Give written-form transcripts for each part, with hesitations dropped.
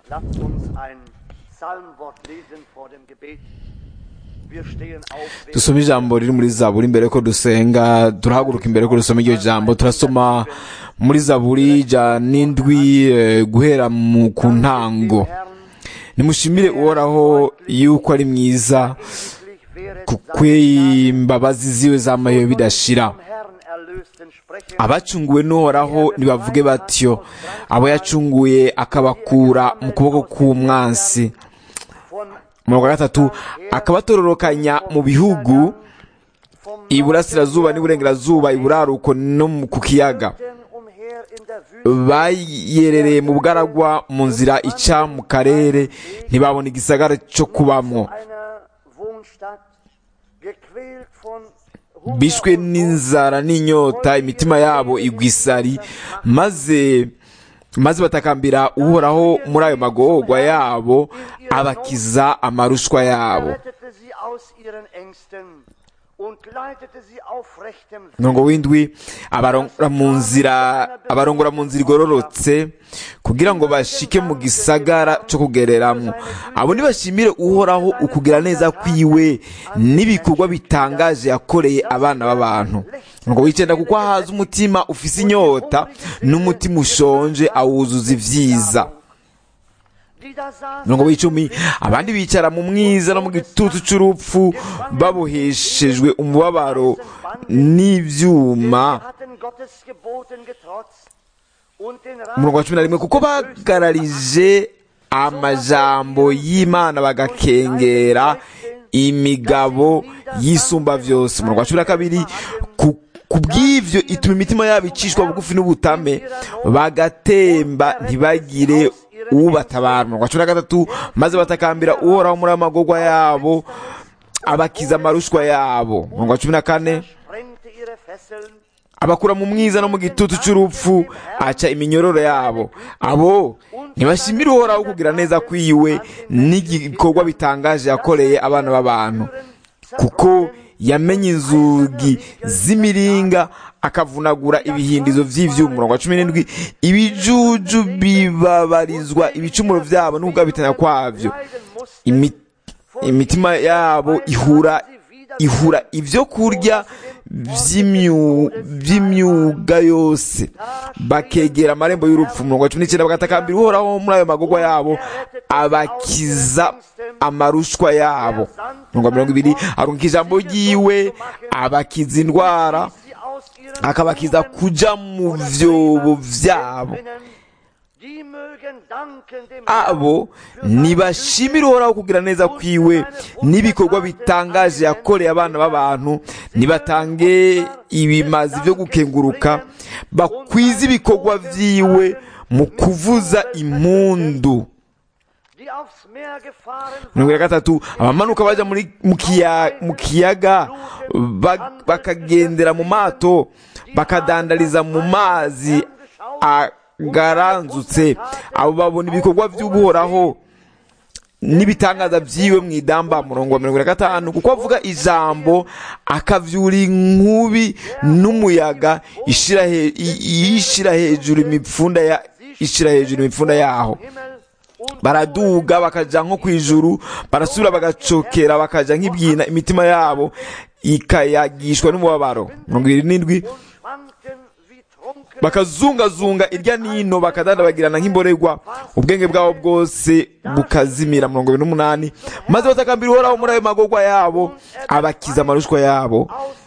Lasst uns ein Psalmwort lesen vor dem Gebet. Wir stehen auf. dusome ijambo riri muri zaburi imbere ko dusenga turahaguruka imbere ko dusoma iryo jambo turasoma muri zaburi n'indwi guhera ku ntango. Nimushimire uhoraho yuko ari mwiza kuko imbabazi ziwe zamaye bidashira. Abacunguwe n'uhoraho nibavuge batyo, abo yacunguye akabakura mu kuboko k'umwansi. Umurongo wa gatatu, akabatororokanya mu bihugu iburasirazuba n'iburengerazuba, iburaruko no ku kiyaga. Bayerereye mu bugaragwa mu nzira ica mu karere, ntibabona igisagara cyo kubamwo. Bishwe n'inzara n'inyota, imitima yabo igwa isari, maze batakambira uhoraho muri ayo magorwa yabo, abakiza amarushwa yabo. Umurongo w'indwi, abarongora mu nzira igororotse kugira ngo bashike mu gisagara cyo kugereramwo. Abo nibashimire uhoraho ukugira neza kwiwe n'ibikorwa bitangaje yakoreye abana b'abantu. Ngo wicenda kuko ahaza umutima ufise inyota n'umutima ushonje awuzuza ivyiza. Umurongo w'icumi, abandi bicara mu mwiza no mu gitutu c'urupfu baboheshejwe umubabaro n'ivyuma. Umurongo wa cumi na rimwe, kuko bagararije amajambo y'Imana bagakengera imigabo y'isumba vyose. Umurongo wa cumi na kabiri, kubw'ivyo ituma imitima yabo icishwa bugufi n'ubutame, bagatemba ntibagire ubatabara. Umurongo wa cumi na gatatu, maze batakambira uhoraho muri amagorwa yabo, abakiza amarushwa yabo. Umurongo wa cumi na kane, abakura mu mwiza no mu gitutu c'urupfu, aca iminyororo yabo. Abo ntibashimire uhoraho kugira neza kwiwe n'igikorwa bitangaje yakoreye abana b'abantu, kuko yamenye inzugi z'imiringa akavunagura ibihindizo vy'ivyuma. Umurongo wa cumi n'indwi, ibijuju bibabarizwa ibicumuro vyabo n'ukugabitanya kwavyo. Imitima yabo ihura ivyo kurya vy'imyuga yose, bakegera amarembo y'urupfu. Umurongo wa cumi n'icenda, bagatakambira uhoraho muri ayo magorwa yabo, abakiza amarushwa yabo. Umurongo wa mirongo ibiri, arungika ijambo ryiwe, abakiza indwara, akabakiza kuja mu vyobo vyabo. Abo nibashimire uhoraho kugira neza kwiwe n'ibikorwa bitangaje yakoreye abana b'abantu. Nibatange ibimazi vyo gukenguruka, bakwize ibikorwa vyiwe mu kuvuza impundu. Mirongo ya gatatu, abamanuka baja mu kiyaga bakagendera mu mato, bakadandariza mu mazi garanzutse. Abo babona ibikorwa vy'uhoraho n'ibitangaza vyiwe mw'idamba. Murongo wa mirongo ya gatanu, kuko avuga ijambo akavyura inkubi n'umuyaga, ishira hejuru imipfunda yaho. Baraduga bakaja nko kwijuru, barasubira bagacokera bakaja nk'ibyina, imitima yabo ikayagishwa n'umubabaro. Mirongo ibiri n'indwi, bakazungazunga irya nino, bakadandabagirana nk'imborerwa, ubwenge bwabo bwose bukazimira. Mirongo ibiri n'umunani, maze batakambira uhoraho muri ayo magorwa yabo, abakiza amarushwa yabo.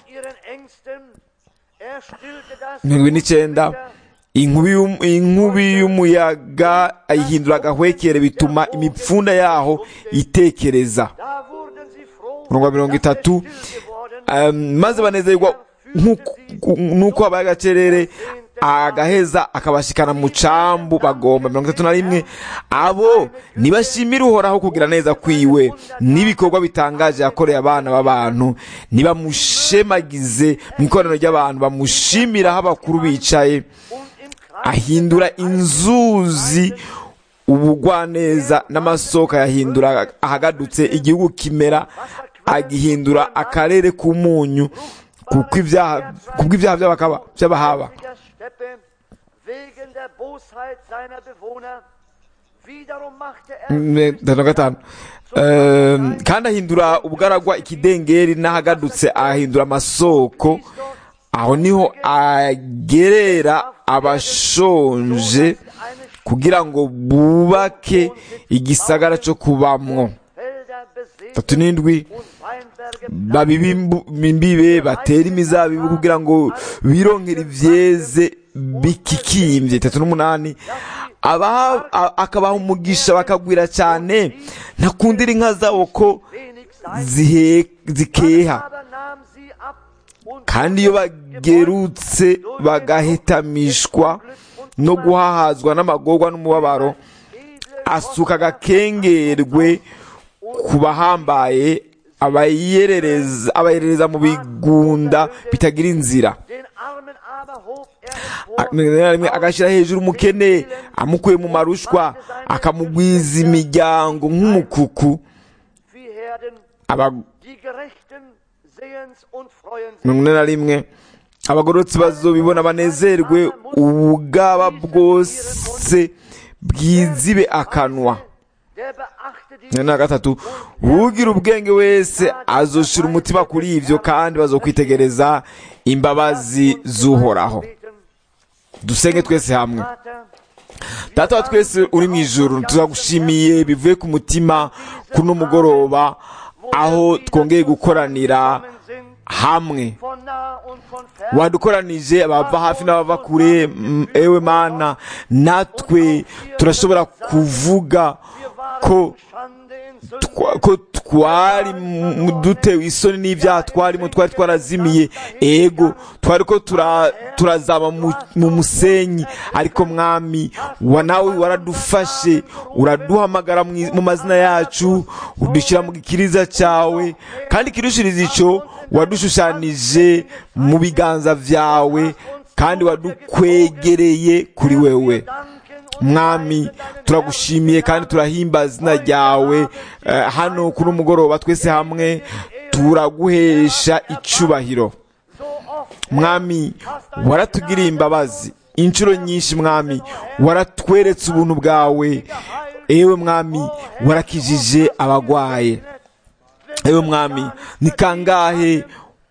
Mirongo ibiri n'icenda, inkubi y'umuyaga ayihindura agahwekere, bituma imipfunda yaho itekereza. Umurongo wa mirongo itatu, maze banezerwa nk'uko habaye agacerere, agaheza akabashikana mu cambu bagomba. Mirongo itatu na rimwe, abo nibashimire uhoraho kugira neza kwiwe n'ibikorwa bitangaje yakoreye abana b'abantu. Nibamushemagize mu ikoraniro ry'abantu, bamushimira aho abakuru bicaye. Ahindura inzuzi ubugwaneza n'amasoko, yahindura ahagadutse igihugu kimera, agihindura akarere k'umunyu kubw'ivyaha vy'abahaba. gatanu. Kandi ahindura ubugaragwa ikidengeri n'ahagadutse ahindura amasoko, aho niho agerera abashonje kugira ngo bubake igisagara cyo kubamwo. 37 babibimbibe batera imizabibu kugira ngo bironkere ivyeze bikikimbye. 38 akabaha umugisha bakagwira cyane, ntakundira inka zabo ko zikeha, kandi iyo bagerutse bagahitamishwa no guhahazwa n'amagorwa n'umubabaro, asuka agakengerwe ku bahambaye, abayerereza mu bigunda bitagira inzira. Agashyira hejuru umukene amukuye mu marushwa, akamugwiza imiryango nk'umukuku. 41 abagororotsi bazobibona banezerwe, ubugaba bwose bwizibe akanwa. 43 ugira ubwenge wese azoshira umutima kuri ivyo, kandi bazokwitegereza imbabazi z'Uhoraho. Dusenge twese hamwe. Data wa twese uri mu ijuru, tuzagushimiye bivuye ku mutima kuno mugoroba, aho twongeye gukoranira hamwe. Wadukoranije abava hafi n'abava kure, ewe Mana, natwe turashobora kuvuga ko twari dutewe isoni n'ibyaha twarimo, twari twarazimiye. Ego twari ko turazaba mu musenyi, ariko Mwami nawe waradufashe, uraduhamagara mu mazina yacu, udushyira mu gikiriza cyawe, kandi kirushiriza ico wadushushanije mu biganza vyawe, kandi wadukwegereye kuri wewe. Mwami turagushimiye kandi turahimbaza izina ryawe. Hano kuri umugoroba twese hamwe turaguhesha icubahiro. Mwami waratugiriye imbabazi inshuro nyinshi, Mwami waratweretse ubuntu bwawe. Ewe Mwami warakijije abagwaye. Ewe Mwami ni kangahe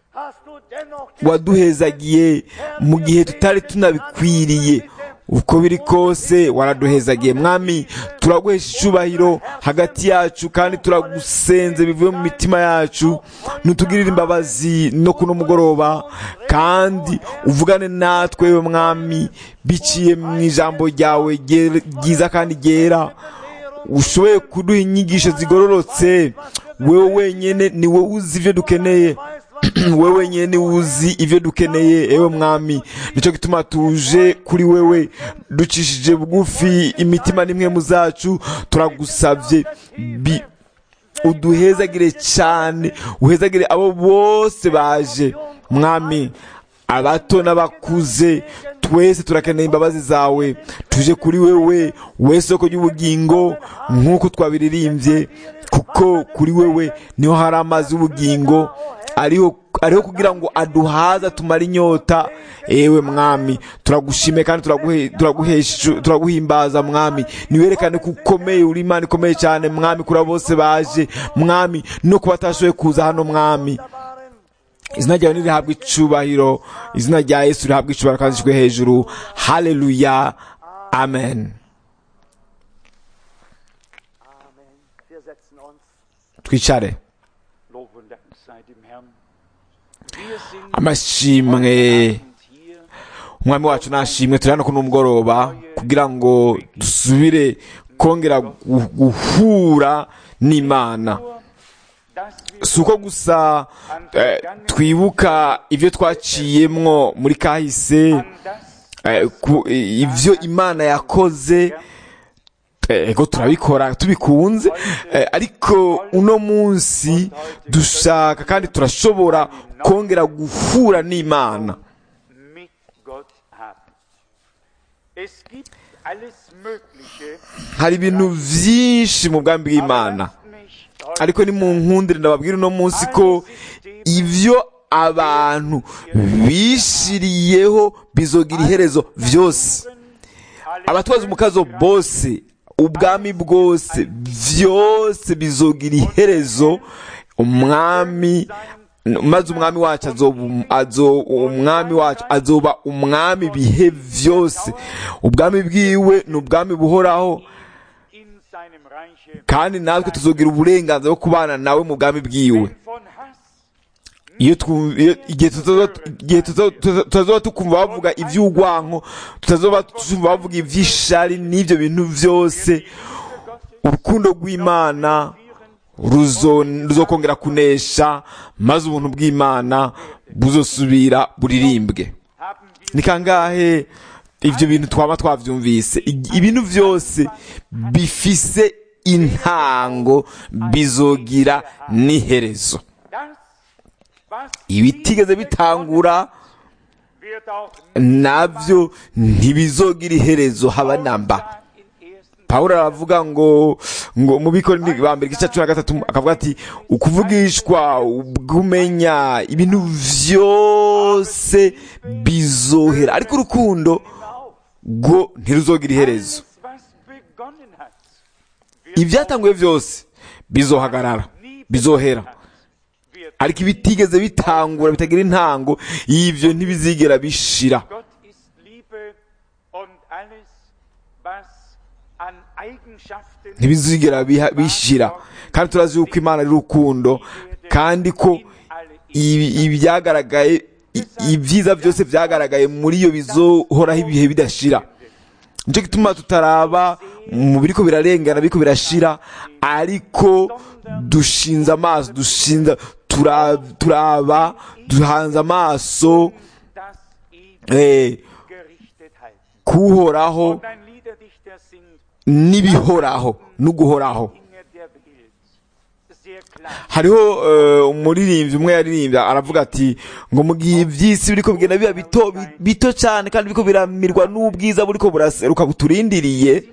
waduhezagiye mu gihe tutari tunabikwiriye. Uko biri kose waraduhezagiye. Mwami turaguhesha icubahiro hagati yacu, kandi turagusenze bivuye mu mitima yacu. Nutugirire imbabazi no kuno mugoroba, kandi uvugane natwe wewe Mwami, biciye mu ijambo ryawe ryiza kandi ryera. Ushoboye kuduha inyigisho zigororotse. Wewe wenyene ni wowe uzi ivyo dukeneye. Wewe wenyene uzi ivyo dukeneye. Ewe Mwami nico gituma tuje kuri wewe ducishije bugufi imitima nimwe mu zacu. Turagusavye uduhezagire cyane, uhezagire abo bose baje. Mwami abato n'abakuze twese turakeneye imbabazi zawe. Tuje kuri wewe soko y'ubugingo, nk'uko twabiririmbye, kuko kuri wewe niho hari amazi y'ubugingo, ariho kugira ngo aduhaza tumara inyota. Ewe Mwami turagushime kandi turaguhimbaza. Mwami niwerekane kukomeye, uri Imana ikomeye cyane Mwami, kuri bose baje Mwami, no kubatashoboye kuza hano Mwami. Izina ryawe nirihabwa icubahiro, izina rya Yesu rihabwa icubahiro kandi rishwe hejuru. Haleluya, amen. Twicare. Amashimwe Umwami wacu nashimwe. Turi hano kuno mugoroba kugira ngo dusubire kongera guhura n'Imana. Suko gusa twibuka ivyo twaciyemwo muri kahise, ivyo Imana yakoze, ego turabikora tubikunze, ariko uno munsi dushaka kandi turashobora kongera guhura n'Imana. Hari ibintu vyinshi mu bwami bw'Imana, ariko ni mu nkundire ndababwira uno munsi ko ivyo abantu bishiriyeho bizogira iherezo vyose. Abatwaza umukazo bose ubwami bwose byose bizogira iherezo, umwami maze umwami wacu azoba umwami bihe byose. Ubwami bwiwe ni ubwami buhoraho, kandi natwe tuzogira uburenganzira bwo kubana nawe mu bwami bwiwe. igihe tutazoba tukumva bavuga iby'urwanko, tutazoba tukumva bavuga iby'ishari n'ibyo bintu byose, urukundo rw'Imana ruzokongera kunesha, maze ubuntu bw'Imana buzosubira buririmbwe. ni kangahe ibyo bintu twaba twabyumvise? Ibintu byose bifise intango bizogira n'iherezo. Ibitigeze bitangura nabyo ntibizogira iherezo haba namba. Pawulo aravuga ngo mu Bikorinto ba mbere igice cya 13 akavuga ati ukuvugishwa ubwumenya ibintu byose bizohera, ariko urukundo go ntiruzogira iherezo. Ibyatanguye byose bizohagarara, bizohera, ariko ibitigeze bitangura bitagira intango y'ibyo ntibizigera bishira. Ntibizigera bishira, kandi turazi yuko Imana ari urukundo, kandi ko ibyagaragaye, ibyiza byose byagaragaye muri iyo bizohoraho ibihe bidashira. Nicyo gituma tutaraba mu biriko birarengana, biriko birashira, ariko dushinze amaso, turaba duhanze amaso kuhoraho n'ibihoraho n'uguhoraho. Hariho umuririmbyi umwe yaririmbya aravuga ati ngo mu gihe iby'isi biriko bigenda biba bito cyane kandi biriko biramirwa n'ubwiza buriko buraseruka buturindiriye,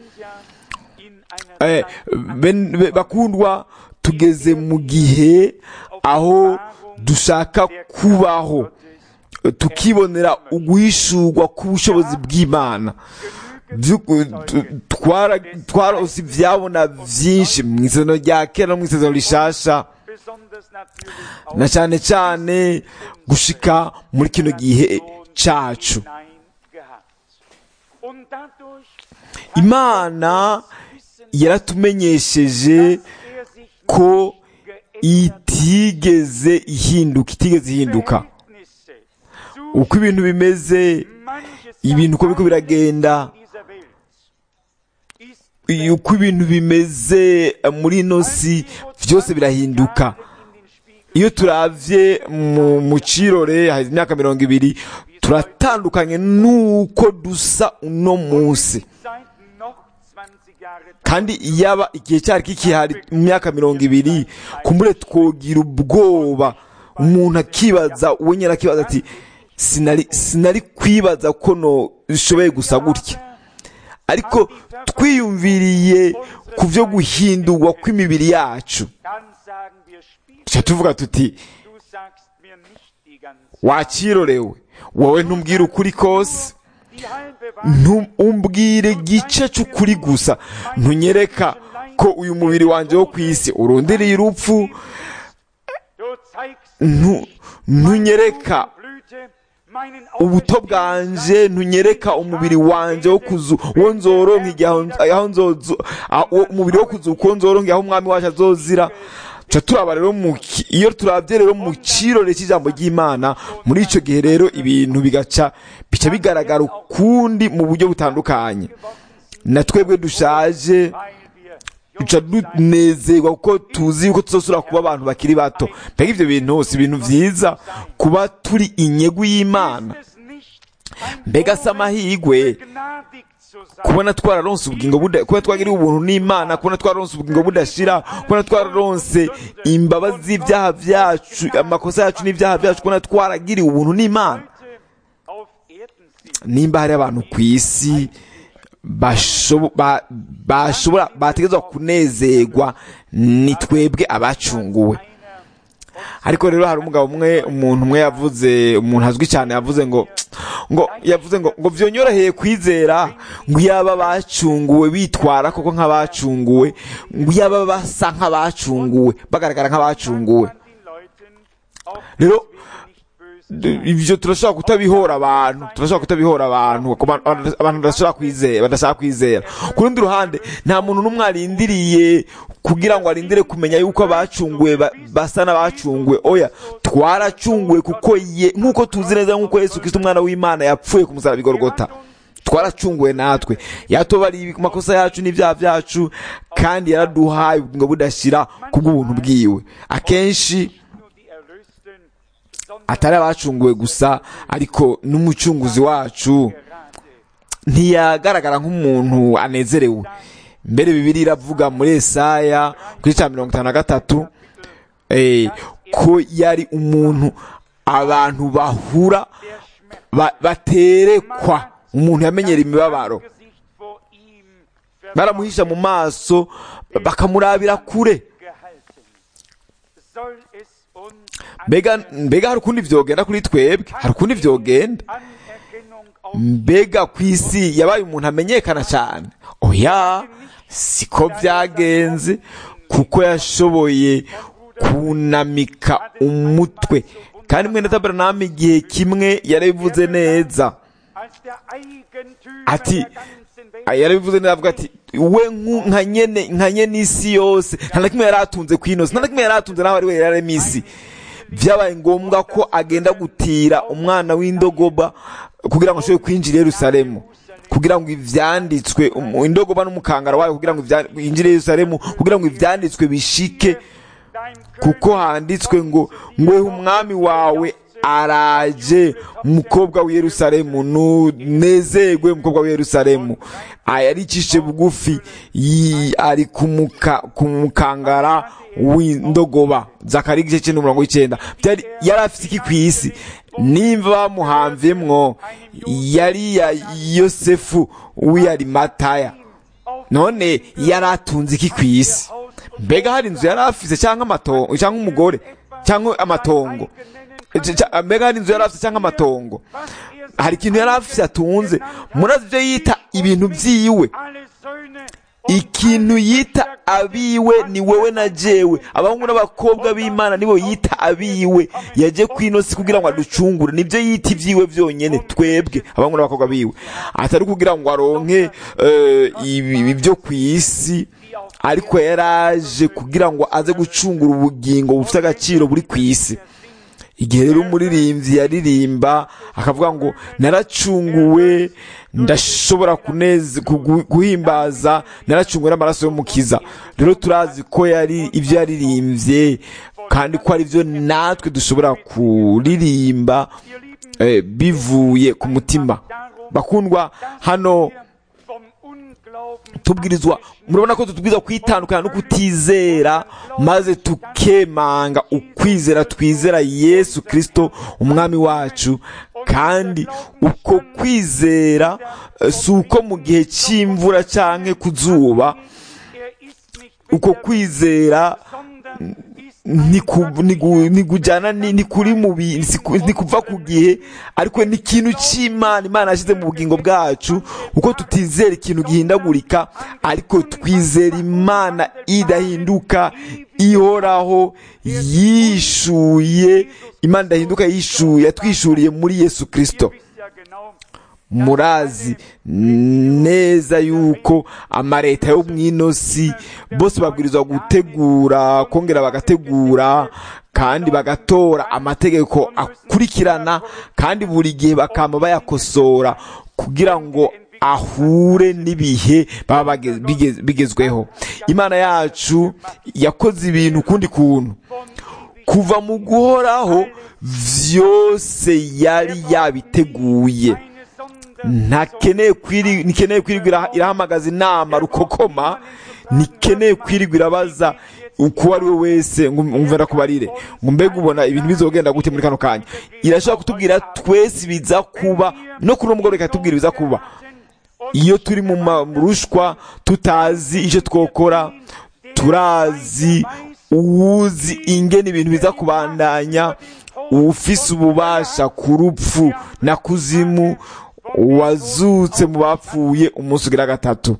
bakundwa, tugeze mu gihe aho dushaka kubaho tukibonera uguhishurwa k'ubushobozi bw'Imana. Twarose ibyabona byinshi mu isezerano rya kera no mu isezerano rishasha, na cyane cyane gushika muri kino gihe cacu. Imana yaratumenyesheje ko itigeze ihinduka. Uko ibintu bimeze, ibintu uko biriko biragenda, uko ibintu bimeze muri ino si byose birahinduka. Iyo turavye mu cirore hazi imyaka 20, turatandukanye nuko dusa uno munsi. Kandi yaba igihe cyari kikihari mu myaka 20, kumbure twogira ubwoba, umuntu akibaza, wenyera akibaza ati sinari kwibaza ko no bishoboye gusa gutya. Ariko twiyumviriye ku byo guhindurwa kw'imibiri yacu, tuvuga tuti wakirorewe, wowe ntumbwire ukuri kose, ntumbwire gice cy'ukuri gusa, ntunyereka ko uyu mubiri wanjye wo ku isi urundiriye urupfu, ntunyereka ubuto bwanje, ntunyereka umubiri wanje wo nzoronka igihe umubiri wo kuzuka wo nzoronka aho umwami wacu azozira. Turaba rero iyo turabye rero mu kirore cy'ijambo ry'Imana, muri ico gihe rero ibintu bica bigaragara ukundi mu buryo butandukanye. Na twebwe dushaje duca dunezerwa kuko tuzi yuko tuzosubira kuba abantu bakiri bato. Mbega ibyo bintu si ibintu vyiza kuba turi inyegu y'Imana? Mbega si amahirwe kubona twararonse ubugingo kuba twagiriwe ubuntu n'Imana, kubona twararonse ubugingo budashira, kubona twararonse imbabazi z'ibyaha byacu, amakosa yacu n'ibyaha byacu, kubona twaragiriwe ubuntu n'Imana. Nimba hari abantu ku isi bategerezwa kunezerwa, ni twebwe abacunguwe. Ariko rero hari umuntu umwe yavuze, umuntu azwi cyane yavuze ngo ngo yavuze ngo vyonyoroheye kwizera ngo yaba bacunguwe bitwara koko nk'abacunguwe, ngo yaba basa nk'abacunguwe, bagaragara nk'abacunguwe. Rero ibyo turashobora kutabihora abantu, abantu badashaka kwizera. Ku rundi ruhande nta muntu n'umwe arindiriye kugira ngo arindire kumenya yuko abacunguwe basa n'abacunguwe. Oya, twaracunguwe kuko nk'uko tuzi neza nk'uko Yesu Kristo umwana w'Imana yapfuye ku musaraba i Golgotha, twaracunguwe natwe, yatubariye amakosa yacu n'ibyaha byacu, kandi yaraduhaye ubugingo budashira kubw'ubuntu bwiwe. Akenshi atari abacunguwe gusa, ariko n'umucunguzi wacu ntiyagaragara nk'umuntu anezerewe. Mbere Bibiliya iravuga muri Yesaya kuri 53 ko yari umuntu abantu bahura baterekwa, umuntu yamenyera imibabaro, baramuhisha mu maso bakamurabira kure. Mbega hari ukundi vyogenda kuri twebwe? Hari ukundi vyogenda? Mbega kw'isi yabaye umuntu amenyekana cyane? Oya, siko byagenze, kuko yashoboye kunamika umutwe. Kandi mwene Branham igihe kimwe yarabivuze neza, ati yarabivuze neza, avuga ati we nka nyene isi yose nta na kimwe yaratunze kw'inosi, nta na kimwe yaratunze naho ari we yararema isi. Vyabaye ngombwa ko agenda gutira umwana w'indogoba kugira ngo ashobore kwinjira i Yerusalemu, kugira ngo ivyanditswe, indogoba n'umukangara wayo, kugira ngo yinjire i Yerusalemu, kugira ngo ivyanditswe bishike, kuko handitswe ngo ngweho umwami wawe araje, mukobwa w'i Yerusalemu, nunezerwe mukobwa w'i Yerusalemu. Yaricishe bugufi, ari kumukangara w'indogoba. Zakariya igice 9:9. Yari afite iki kw'isi? Nimba bamuhamvyemwo yari ya Yosefu w'Arimataya, none yari atunze iki kw'isi? Mbega hari inzu yari afise cyangwa amatongo cyangwa umugore cyangwa amatongo? Mbega hari inzu yari afise cyangwa amatongo? Hari ikintu yari afise atunze? Murazi ibyo yita ibintu vyiwe. Ikintu yita abiwe ni wewe na jewe, abahungu n'abakobwa b'Imana nibo yita abiwe. Yaje kw'inosi kugira ngo aducungure, nibyo yita ivyiwe vyonyene, twebwe abahungu n'abakobwa biwe, atari kugira ngo aronke ibyo kw'isi, ariko yaraje kugira ngo aze gucungura ubugingo bufite agaciro buri kw'isi. Igihe rero umuririmbyi yaririmba akavuga ngo naracunguwe, ndashobora guhimbaza, naracunguwe n'amaraso y'umukiza. Rero turazi ko yari ibyo yaririmbye, kandi ko ari byo natwe dushobora kuririmba bivuye ku mutima. Bakundwa, hano tubwirizwa, murabona ko tutubwirizwa kwitandukana no kutizera, maze tukemanga ukwizera, twizera Yesu Kristo umwami wacu. Kandi uko kwizera si uko mu gihe cy'imvura canke kuzuba, uko kwizera nikujana ni kuri mubi, ni kuva ku gihe, ariko ni ikintu c'Imana Imana yashize mu bugingo bwacu. Uko tutizera ikintu gihindagurika, ariko twizera Imana idahinduka, ihoraho, yishuye. Imana idahinduka yishuye, yatwishuriye muri Yesu Kristo. Murazi neza yuko amareta yo mw'inosi bose babwirizwa gutegura, kongera bagategura, kandi bagatora amategeko akurikirana, kandi buri gihe bakama bayakosora kugira ngo ahure n'ibihe baba bigezweho. Imana yacu yakoze ibintu kundi kuntu. Kuva mu guhoraho vyose yari yabiteguye. Ntikeneye kwirirwa irahamagaza inama rukokoma, ntikeneye kwirirwa irabaza uko ari we wese ngo umvira kubarire ngo mbega ubona ibintu bizogenda gute muri kano kanya. Irashobora kutubwira twese biza kuba, no kuri umugore ikatubwira biza kuba. Iyo turi mu marushwa tutazi icyo twokora, turazi uwuzi ingene ibintu biza kubandanya, ufise ububasha ku rupfu na kuzimu, wazutse mu bapfuye umunsi ugira gatatu,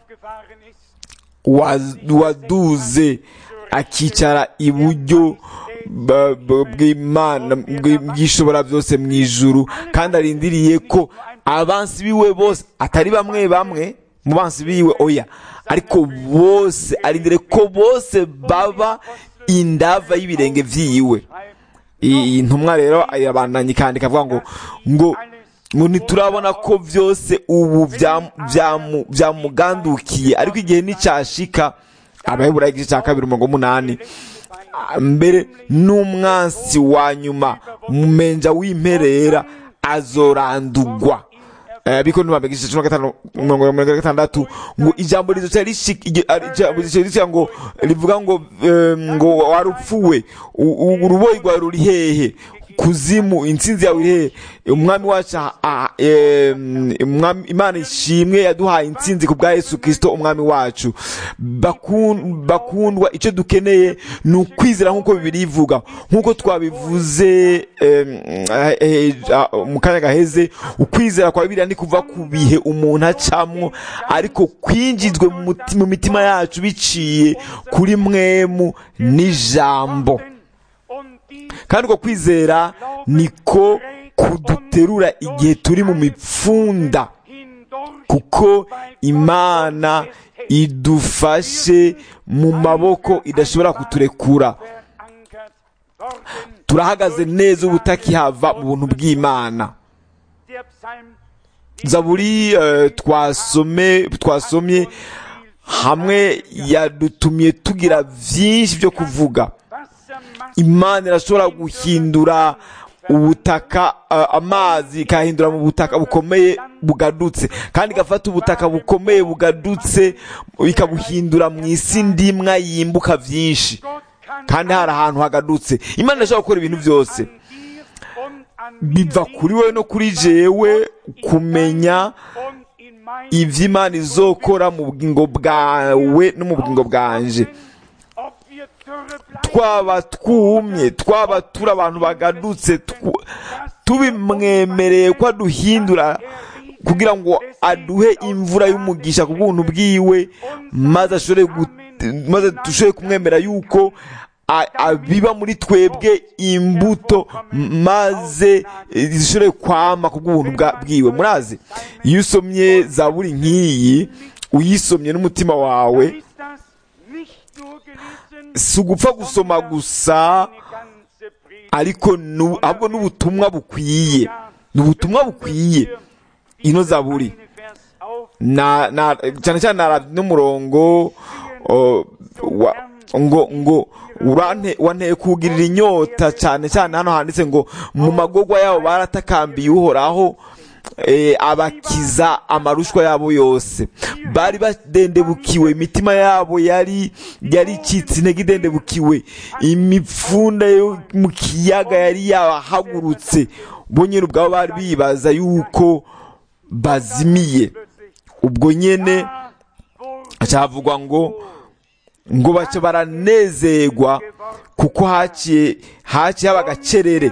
waduze akicara iburyo bw'Imana bw'ishobora byose mu ijuru, kandi arindiriye ko abansi biwe bose, atari bamwe bamwe mu bansi biwe oya, ariko bose arindiriye ko bose baba indava y'ibirenge vyiwe. Iyi ntumwa rero ayabandanya ikandika avuga ngo ntiturabona ko byose ubu byamugandukiye, ariko igihe n'icyashika. Abaheburayo igice cya 2:8, mbere n'umwansi wa nyuma mumenja w'imperera azorandugwa. Biko ntibambe igice cya 5:6 ngo ijambo rizoca ngo rivuga ngo warupfuwe, uruboyi rwawe ruri hehe, kuzimu intsinzi yawe iri hehe. Umwami wacu Imana ishimwe yaduhaye intsinzi ku bwa Yesu Kristo umwami wacu. Bakundwa, icyo dukeneye ni ukwizera nk'uko Bibiliya ivuga, nk'uko twabivuze mu kanya gaheze. Ukwizera kwa Bibiliya ni kuva ku bihe umuntu acamwo, ariko kwinjizwe mu mitima yacu biciye kuri mwemu n'ijambo. Kandi uko kwizera niko kuduterura igihe turi mu mipfunda, kuko Imana idufashe mu maboko idashobora kuturekura. Turahagaze neza ubutakihava mu buntu bw'Imana. Zaburi twasomye hamwe yadutumye tugira byinshi byo kuvuga. Imana irashobora guhindura ubutaka, amazi ikahindura mu butaka bukomeye bugadutse, kandi igafata ubutaka bukomeye bugadutse ikabuhindura mu isi ndimwa yimbuka byinshi, kandi hari ahantu hagadutse. Imana irashobora gukora ibintu byose. Biva kuri wowe no kuri jewe kumenya ivyo Imana izokora mu bugingo bwawe no mu bugingo bwanje. Twaba twumye, twaba turi abantu bagadutse, tubimwemereye ko aduhindura kugira ngo aduhe imvura y'umugisha ku bw'ubuntu bwiwe, maze dushobore kumwemera yuko biba muri twebwe imbuto, maze zishobore kwama ku bw'ubuntu bwiwe. Murazi, iyo usomye Zaburi nk'iyi, uyisomye n'umutima wawe, si ugupfa gusoma gusa, ariko ahubwo n'ubutumwa bukwiye. N'ubutumwa bukwiye ino Zaburi. Cyane cyane n'umurongo ngo wanteye kugirira inyota, cyane cyane hano handitse ngo mu magorwa yabo baratakambiye Uhoraho, abakiza amarushwa yabo yose. Bari badendebukiwe, imitima yabo yari icitse intege idendebukiwe, imipfunda yo mu kiyaga yari yabahagurutse, bo nyene ubwabo bari bibaza yuko bazimiye. Ubwo nyene acavugwa ngo baca baranezerwa, kuko haciye haba agacerere.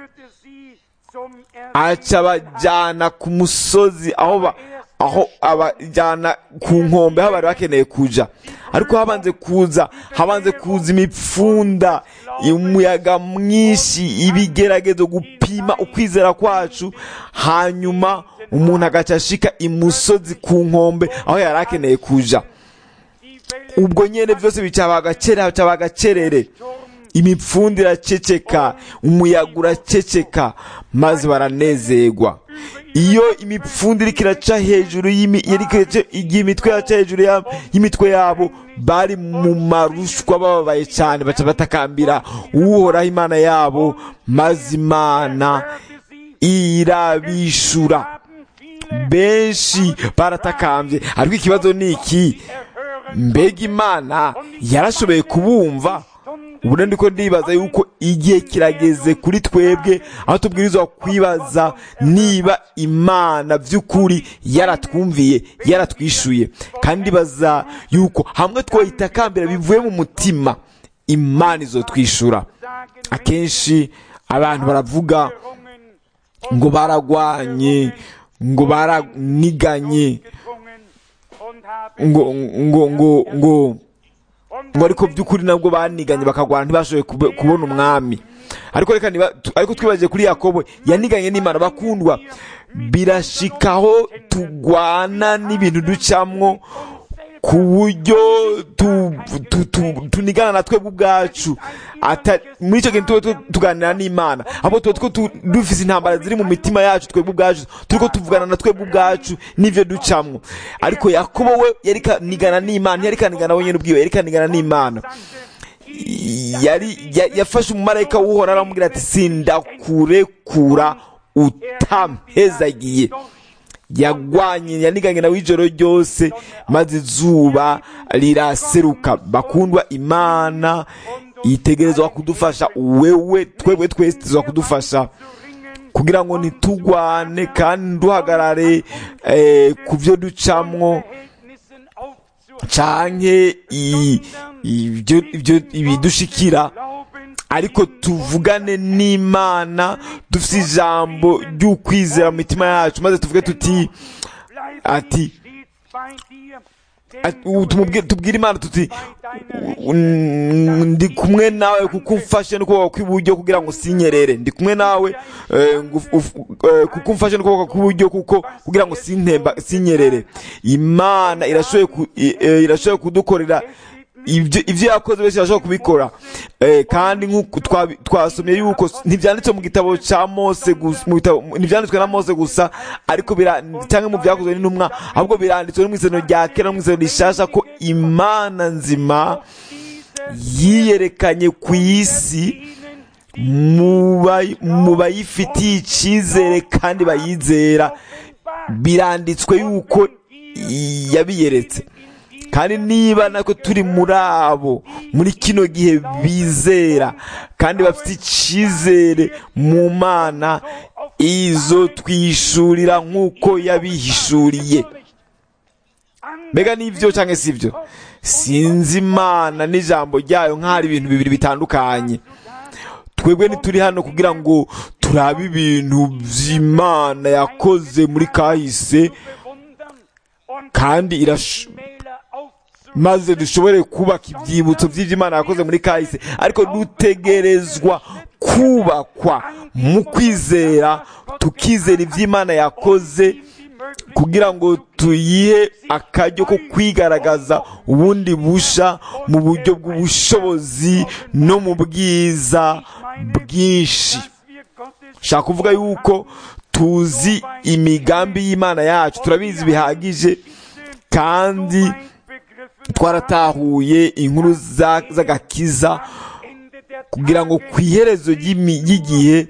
Aca bajyana ku musozi, aho abajyana ku nkombe aho bari bakeneye kuja, ariko habanze kuza imipfunda, umuyaga mwinshi, ibigeragezo gupima ukwizera kwacu, hanyuma umuntu agaca ashika imusozi ku nkombe aho yari akeneye kuja. Ubwo nyene byose bicaba agacerere, imipfunda iraceceka, umuyaga uraceceka, maze baranezerwa. Iyo imipfunda iriko iraca hejuru imitwe yaca hejuru y'imitwe yabo, bari mu marushwa bababaye cyane, baca batakambira Uhoraho Imana yabo, maze Imana irabishura. Benshi baratakambye, ariko ikibazo ni iki: mbega Imana yarashoboye kubumva? Ubu ndiko ndibaza yuko igihe kirageze kuri twebwe aho tubwirizwa kwibaza niba Imana by'ukuri yaratwumviye, yaratwishuye. kandi baza yuko hamwe twoyitakambira bivuye mu mutima, Imana izotwishura. Akenshi abantu baravuga ngo baragwanye, ngo baraniganye, ngo ariko by'ukuri nabwo baniganye bakagwana ntibashoboye kubona umwami. Ariko twibaje kuri Yakobo yaniganye n'Imana. Bakundwa, birashikaho tugwana n'ibintu ducamwo ku buryo tunigana na twebwe ubwacu. Muri icyo gihe tuganira n'Imana, abo dufise intambara ziri mu mitima yacu twebwe ubwacu, turiko tuvugana na twebwe ubwacu n'ivyo ducamwo. Ariko Yakobo we yarikanigana n'Imana, yarikanigana wenyine ubwiwe, yarikanigana n'Imana. Yafashe umumarayika w'Uhoraho aramubwira ati sindakurekura utampezagiye. Yagwanye, yaniganye nawe ijoro ryose, maze izuba riraseruka. Bakundwa, Imana itegerezwa kudufasha, twebwe twese tuzwa kudufasha kugira ngo ntitugwane kandi duhagarare ku byo ducamwo canke ibidushikira, ariko tuvugane n'Imana dufite ijambo ry'ukwizera mu mitima yacu, maze tuvuge tuti tubwire Imana tuti ndi kumwe nawe kuko umfashe n'ukuboko kw'iburyo kugira ngo sinyerere. Ndi kumwe nawe kuko umfashe n'ukuboko kw'iburyo kugira ngo sinyerere. Imana irashoboye kudukorera ibyo yakoze wese yashobora kubikora. Kandi nk'uko twasomye yuko ntibyanditswe mu gitabo cya Mose gusa, ntibyanditswe na Mose gusa, ariko cyangwa mu byakozwe n'intumwa, ahubwo biranditswe no mu isezerano rya kera no mu isezerano rishasha ko Imana nzima yiyerekanye ku isi mu bayifitiye icyizere kandi bayizera. Biranditswe yuko yabiyeretse. Kandi niba nako turi muri kino gihe bizera kandi bafite icyizere mu Mana, izo twishurira nk'uko yabihishuriye. Mbega n'ibyo cyangwa si ibyo? Sinzi Imana n'ijambo ryayo nk'ahari ibintu bibiri bitandukanye. Twebwe ntituri hano kugira ngo turabe ibintu by'Imana yakoze muri kahise kandi maze dushobore kubaka ibyibutso by'Imana yakoze muri kahise, ariko dutegerezwa kubakwa mu kwizera, tukizera iby'Imana yakoze kugira ngo tuyihe akaryo ko kwigaragaza ubundi busha mu buryo bw'ubushobozi no mu bwiza bwinshi. Shaka kuvuga yuko tuzi imigambi y'Imana yacu, turabizi bihagije, kandi twaratahuye inkuru z'agakiza kugira ngo ku iherezo ry'igihe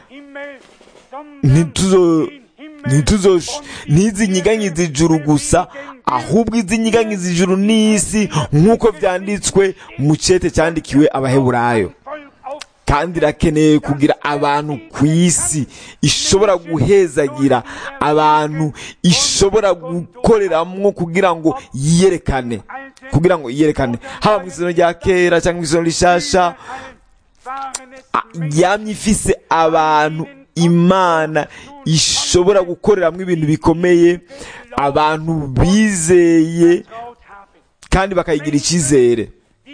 ntizinyiganyize ijuru gusa, ahubwo izinyiganyize ijuru n'isi, nk'uko byanditswe mu cete cyandikiwe Abaheburayo. Kandi irakeneye kugira abantu ku isi ishobora guhezagira, abantu ishobora gukoreramwo kugira ngo yiyerekane, haba mu isezerano rya kera cyangwa mu isezerano rishasha. Yamye ifise abantu Imana ishobora gukoreramwo ibintu bikomeye, abantu bizeye kandi bakayigira icyizere.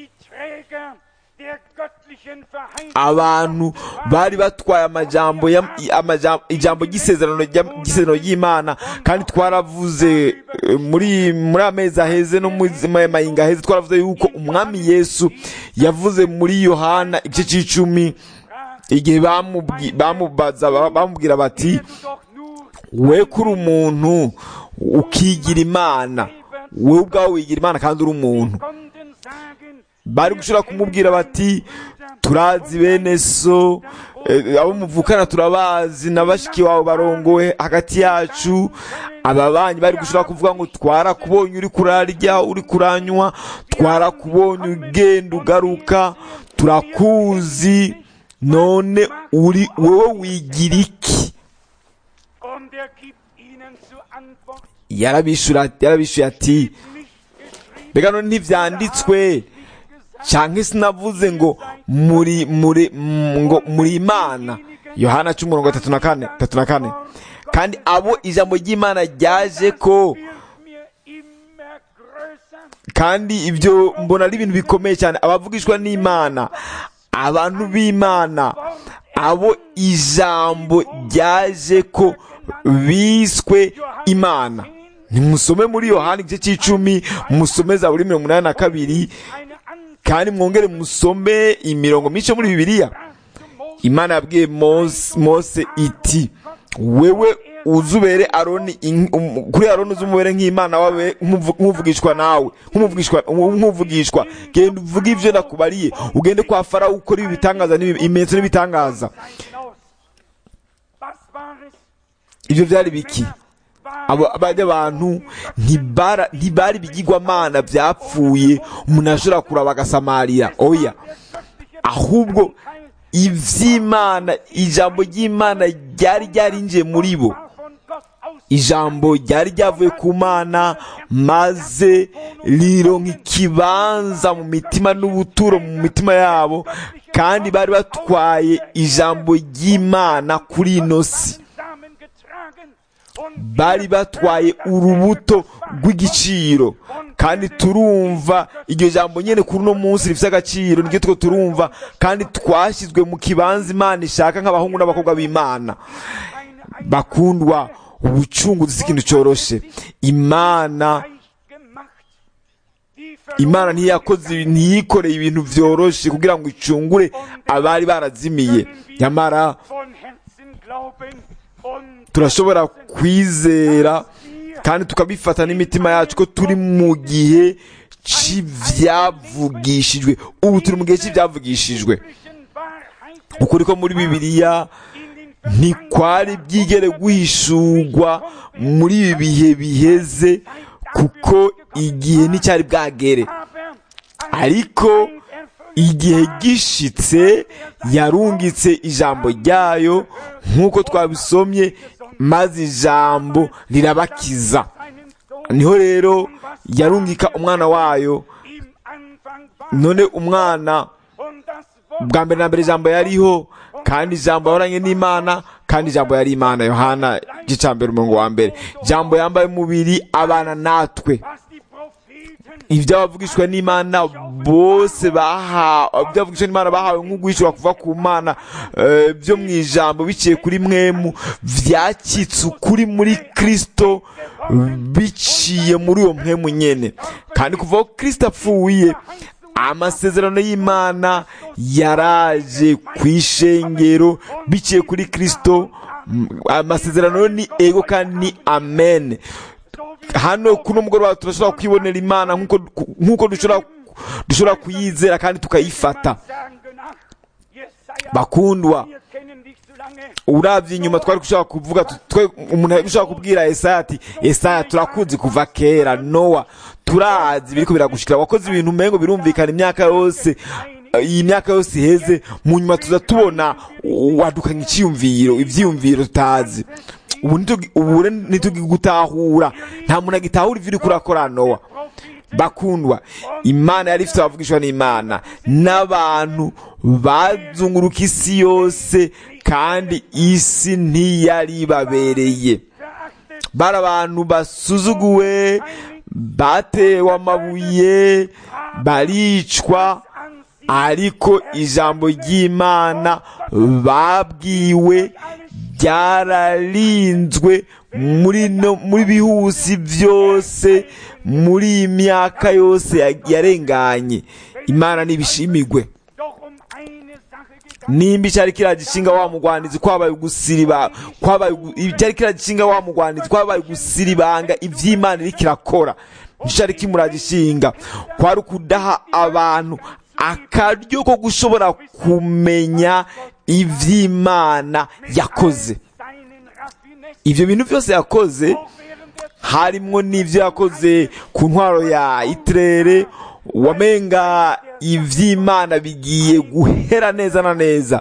Abantu bari batwaye ijambo ry'isezerano ry'Imana, kandi twaravuze muri amezi aheze no mu mayinga aheze, twaravuze yuko umwami Yesu yavuze muri Yohana igice c'10, igihe bamubwira bati, we kuri umuntu ukigira Imana, we ubwawe wigira Imana kandi uri umuntu. Bari gushobora kumubwira bati, turazi bene so, abo muvukana turabazi, na bashiki wawe barongowe hagati yacu. Ababanyi bari gushobora kuvuga ngo twarakubonye uri kurarya, uri kuranywa, twarakubonye ugenda ugaruka, turakuzi, none wowe wigira iki? Yarabishuye ati, mbega none ntivyanditswe cyangwa sinavuze ngo muri imana. Yohana 3:34. Kandi abo ijambo ry'Imana ryaje ko, kandi ibyo mbona ari ibintu bikomeye cyane. Abavugishwa n'Imana, abantu b'Imana, abo ijambo ryaje ko biswe Imana. Nimusome muri Yohana igice c'10, musome Zaburi 82, kandi mwongere musome imirongo myinshi muri Bibiliya. Imana yabwiye Mose iti, wewe uzubere Aroni, kuri Aroni uzumubere nk'Imana wawe, nk'umuvugishwa nawe, nk'umuvugishwa. Genda uvuge ivyo nakubariye, ugende kwa Farawo ukora ibitangaza n'ibimenyetso n'ibitangaza. Ivyo byari biki? Abajya abantu ntibari bigirwamana byapfuye umuntu ashobora kuraba agasamarira. Oya, ahubwo ivy'Imana, ijambo ry'Imana ryari ryarinjiye muri bo. Ijambo ryari ryavuye ku Mana, maze rironka ikibanza mu mitima n'ubuturo mu mitima yabo, kandi bari batwaye ijambo ry'Imana kuri ino si. Bari batwaye urubuto rw'igiciro, kandi turumva iryo jambo nyene kuri uno munsi rifite agaciro. Niryo two turumva, kandi twashyizwe mu kibanza Imana ishaka nk'abahungu n'abakobwa b'Imana. Bakundwa, ubucunguzi si ikintu cyoroshe. Imana ntiyikoreye ibintu vyoroshe kugira ngo icungure abari barazimiye. Nyamara turashobora kwizera kandi tukabifata n'imitima yacu ko turi mu gihe cy'ivyavugishijwe. Ubu turi mu gihe cy'ivyavugishijwe. Ukuri ko muri Bibiliya ntikwari byigere guhishurwa muri ibi bihe biheze, kuko igihe nticyari bwagere. Ariko igihe gishitse yarungitse ijambo ryayo nk'uko twabisomye, maze ijambo rirabakiza. Niho rero yarungika umwana wayo. None umwana, bwa mbere na mbere ijambo yariho, kandi ijambo yahoranye n'Imana, kandi ijambo yari Imana. Yohana 1:1. Ijambo yambaye umubiri abana natwe. Iby'abavugishwa n'Imana bose bahawe nk'uguhishura kuva ku Mana, byo mu ijambo biciye kuri mwemu, vyakitse ukuri muri Kristo biciye muri uwo mwemu nyene. Kandi kuva aho Kristo apfuye, amasezerano y'Imana yaraje kw'ishengero biciye kuri Kristo. Amasezerano ni ego kandi ni amen. Hano kuno mugoroba turashobora kwibonera Imana nk'uko dushobora kuyizera kandi tukayifata. Bakundwa, uravye inyuma twari gushaka kuvuga, umuntu gushaka kubwira Yesaya ati, Yesaya turakuzi kuva kera, Nowa turazi biriko biragushikira, wakoze ibintu umengo birumvikana imyaka yose, iyi myaka yose iheze, mu nyuma tuza tubona wadukanye ivyiyumviro tutazi. Ubu ntitugitahura, nta muntu agitahura ivyo uriko urakora Nowa. Bakundwa, Imana yari ifite abavugishwa n'Imana, n'abantu bazunguruka isi yose, kandi isi ntiyari babereye. Bari abantu basuzuguwe, batewe amabuye, baricwa, ariko ijambo ry'Imana babwiwe ryararinzwe muri bihusi byose, muri iyi myaka yose yarenganye. Imana nibishimigwe. Nimba cyari kiragishinga wa mugwanizi kwabaye gusiriba, cyari kiragishinga wa mugwanizi kwabaye gusiribanga ivy'Imana iri kirakora, cyari kimuragishinga kwari kudaha abantu akaryo ko gushobora kumenya ivy'Imana yakoze. Ivyo bintu byose yakoze, harimwo n'ivyo yakoze ku ntwaro ya Itirere, wamenga ivy'Imana bigiye guhera neza na neza.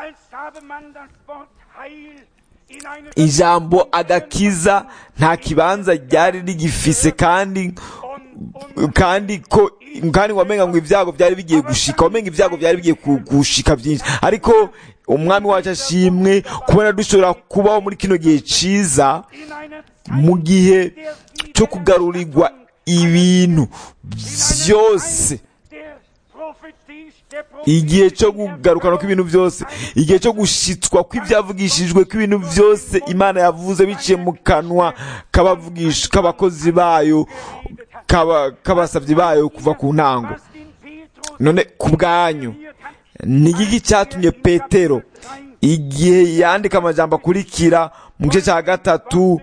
Ijambo agakiza nta kibanza ryari rigifise, kandi ko kandi wamenga ngo ibyago byari bigiye gushika, wamenga ibyago byari bigiye gushika byinshi, ariko umwami wacu ashimwe kubona dushobora kubaho muri kino gihe ciza, mu gihe cyo kugarurirwa ibintu byose, igihe cyo kugarukana kw'ibintu byose, igihe cyo gushitswa kw'ibyavugishijwe kw'ibintu byose Imana yavuze biciye mu kanwa k'abakozi bayo, k'abasabyi bayo kuva ku ntango. None ku bwanyu ni iki cyatumye Petero igihe yandika amajambo akurikira mu gice cya gatatu,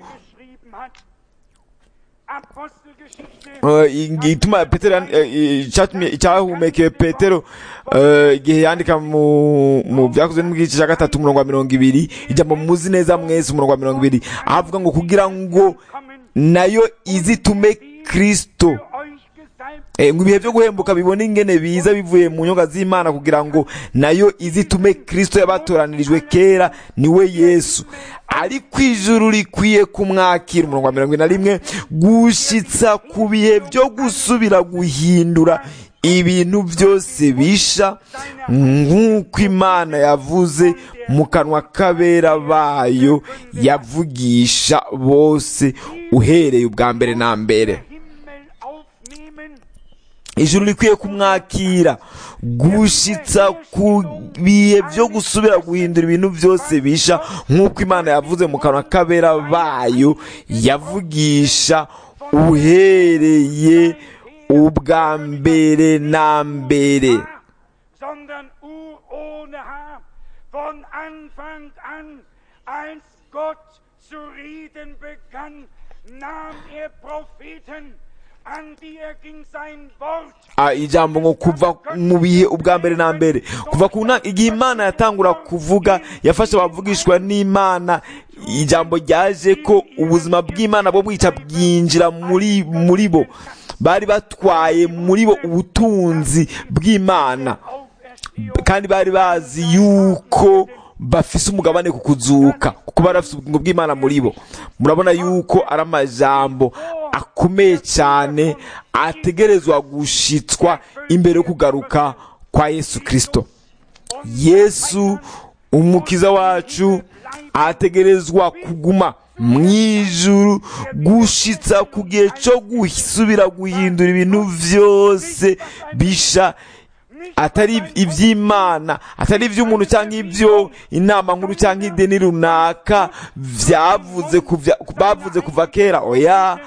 igituma Petero cyahumekewe Petero igihe yandika mu byakozwe mu gice cya gatatu umurongo wa 20, ijambo muzi neza mwese umurongo wa 20, avuga ngo kugira ngo nayo izitume Kristo, ngo ibihe byo guhembuka bibone ingene biza bivuye mu nyonga z'Imana, kugira ngo nayo izitume Kristo yabatoranirijwe kera niwe Yesu, ariko ijuru rikwiye kumwakira, umurongo wa 21, gushitsa ku bihe byo gusubira guhindura ibintu byose bisha, nk'uko Imana yavuze mu kanwa k'abera bayo yavugisha bose uhereye ubwa mbere na mbere. Ijuru rikwiye kumwakira, gushitsa ku bihe byo gusubira guhindura ibintu byose bisha, nk'uko Imana yavuze mu kanwa k'abera bayo yavugisha uhereye ubwa mbere na mbere. Ijambo ngo kuva mu bihe ubwa mbere na mbere, kuva ku igihe Imana yatangura kuvuga, yafashe abavugishwa n'Imana, ijambo ryaje ko ubuzima bw'Imana bwo bwica bwinjira muri bo, bari batwaye muri bo ubutunzi bw'Imana, kandi bari bazi yuko bafise umugabane ku kuzuka, kuko bari bafise ubugingo bw'Imana muri bo. Murabona yuko ari amajambo akomeye cyane ategerezwa gushitswa imbere yo kugaruka kwa Yesu Kristo. Yesu umukiza wacu ategerezwa kuguma mwijuru gushitsa ku gihe cyo gusubira guhindura ibintu byose bisha, atari iby'Imana, atari iby'umuntu cyangwa ibyo inama nkuru cyangwa ideni runaka bavuze kuva kera, oya,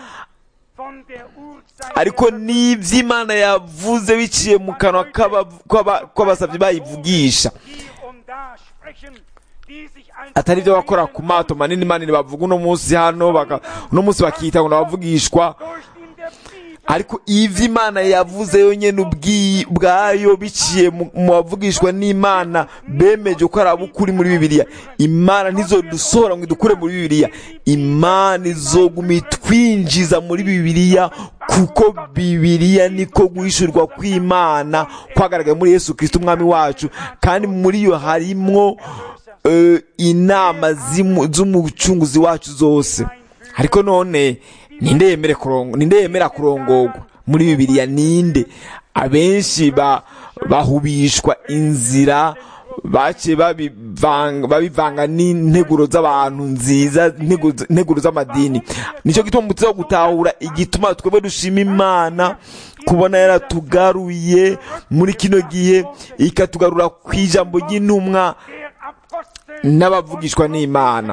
ariko n'iby'Imana yavuze biciye mu kanwa kw'abasabyi bayivugisha, atari ibyo bakora ku mato manini manini bavuga uno munsi hano, uno munsi bakita ngo nabavugishwa, ariko ivy'Imana yavuze yonyene ubwayo biciye mu bavugishwa n'Imana bemeje ko ari abukuri muri Bibiliya. Imana ntizodusohora ngo idukure muri Bibiliya, Imana izoguma itwinjiza muri Bibiliya, kuko Bibiliya niko guhishurwa kw'Imana kwagaragaye muri Yesu Kristo umwami wacu, kandi muri yo harimwo inama z'umucunguzi wacu zose. Ariko none ninde yemera kurongorwa muri Bibiliya? Ninde? Abenshi bahubishwa inzira, baciye babivanga n'integuro z'abantu nziza, integuro z'amadini. Nicyo gituma mutse gutahura igituma twebwe dushima Imana kubona yaratugaruye muri kino gihe, ikatugarura ku ijambo ry'intumwa n'abavugishwa n'Imana.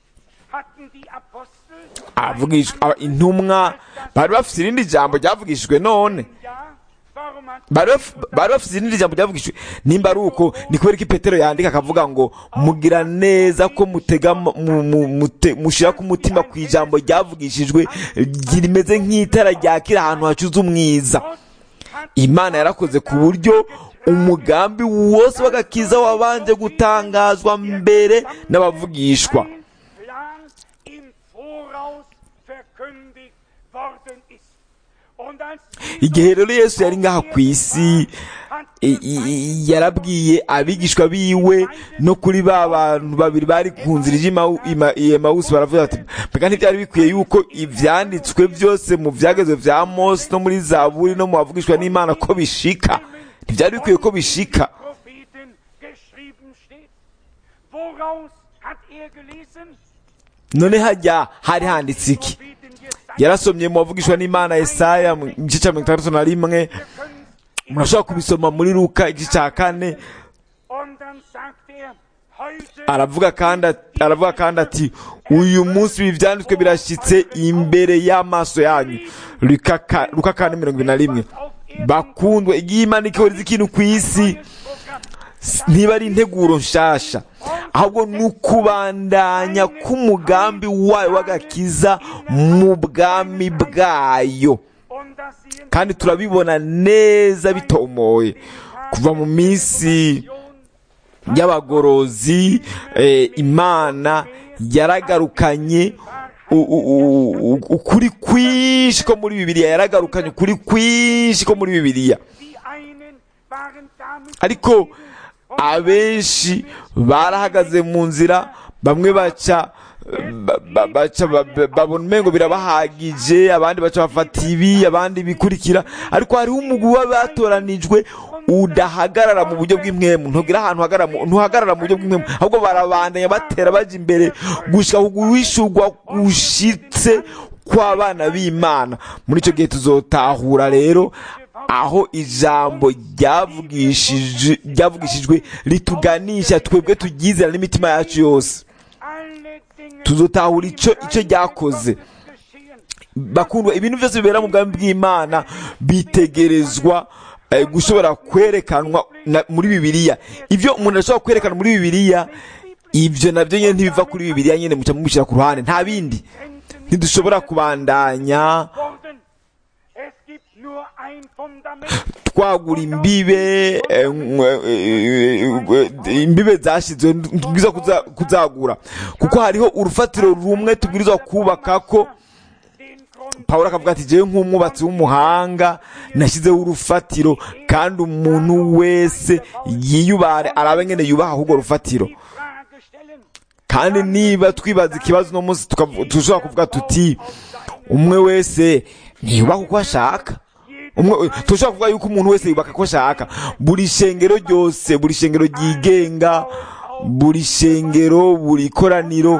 Intumwa bari bafite irindi jambo ryavugishijwe, none bari bafite irindi jambo ryavugishijwe. Nimba ari uko, ni kubera ko Petero yandika akavuga ngo mugira neza ko mushira ku mutima ku ijambo ryavugishijwe, rimeze nk'itara ryakira ahantu hacuze umwiza. Imana yarakoze ku buryo umugambi wose w'agakiza wabanje gutangazwa mbere n'abavugishwa. igihe rero Yesu yari ngaha ku isi yarabwiye abigishwa biwe no kuri ba bantu babiri bari ku nzira y'Emawusi baravuga bati mbega ntibyari bikwiye yuko ivyanditswe byose mu vyagezwe vya Mose no muri Zaburi no mu bavugishwa n'Imana ko bishika? Ntibyari bikwiye ko bishika? None hajya hari handitse iki? Yarasomye mu bavugishwa n'Imana Yesaya mu gice cya 61, murashobora kubisoma muri Luka igice cya 4. aravuga kandi ati uyu munsi ibi byanditswe birashyitse imbere y'amaso yanyu. Luka 4:21. Bakundwa, igihe Imana ikora ikintu ku isi ntiba ari integuro nshasha, ahubwo ni ukubandanya k'umugambi wayo w'agakiza mu bwami bwayo, kandi turabibona neza bitomoye kuva mu minsi y'abagorozi. Imana yaragarukanye ukuri kwinshi ko muri Bibiliya, yaragarukanye ukuri kwinshi ko muri Bibiliya, ariko abenshi barahagaze mu nzira, bamwe babona umengo birabahagije, abandi baca bafata ibi, abandi bikurikira, ariko hariho umugwi w'abatoranijwe udahagarara mu buryo bw'impwemu. Ntuhagarara mu buryo bw'impwemu, ahubwo barabandanya batera baja imbere gushika kuguhishurwa gushitse kw'abana b'Imana. Muri ico gihe tuzotahura rero aho ijambo ryavugishijwe rituganisha twebwe turyizera n'imitima yacu yose. Tuzotahura ico ryakoze. Bakundwa, ibintu byose bibera mu bwami bw'Imana bitegerezwa gushobora kwerekanwa muri Bibiliya. Ivyo umuntu ashobora kwerekana muri Bibiliya, ivyo navyo nyene ntibiva kuri Bibiliya nyene muca mubishira ku ruhande, nta bindi. Ntidushobora kubandanya twagura imbibe zashyizwe tubwirizwa kuzagura, kuko hariho urufatiro rumwe tubwirizwa kubaka ko. Pawulo akavuga ati jewe nk'umwubatsi w'umuhanga nashyizeho urufatiro, kandi umuntu wese yiyubare arabe ngene yubaha ahubwo rufatiro. Kandi niba twibaza ikibazo no munsi tushobora kuvuga tuti umwe wese ntiyubaka uko ashaka. Tushobora kuvuga yuko umuntu wese yubaka uko ashaka. Buri shengero ryose, buri shengero ryigenga, buri shengero, buri koraniro,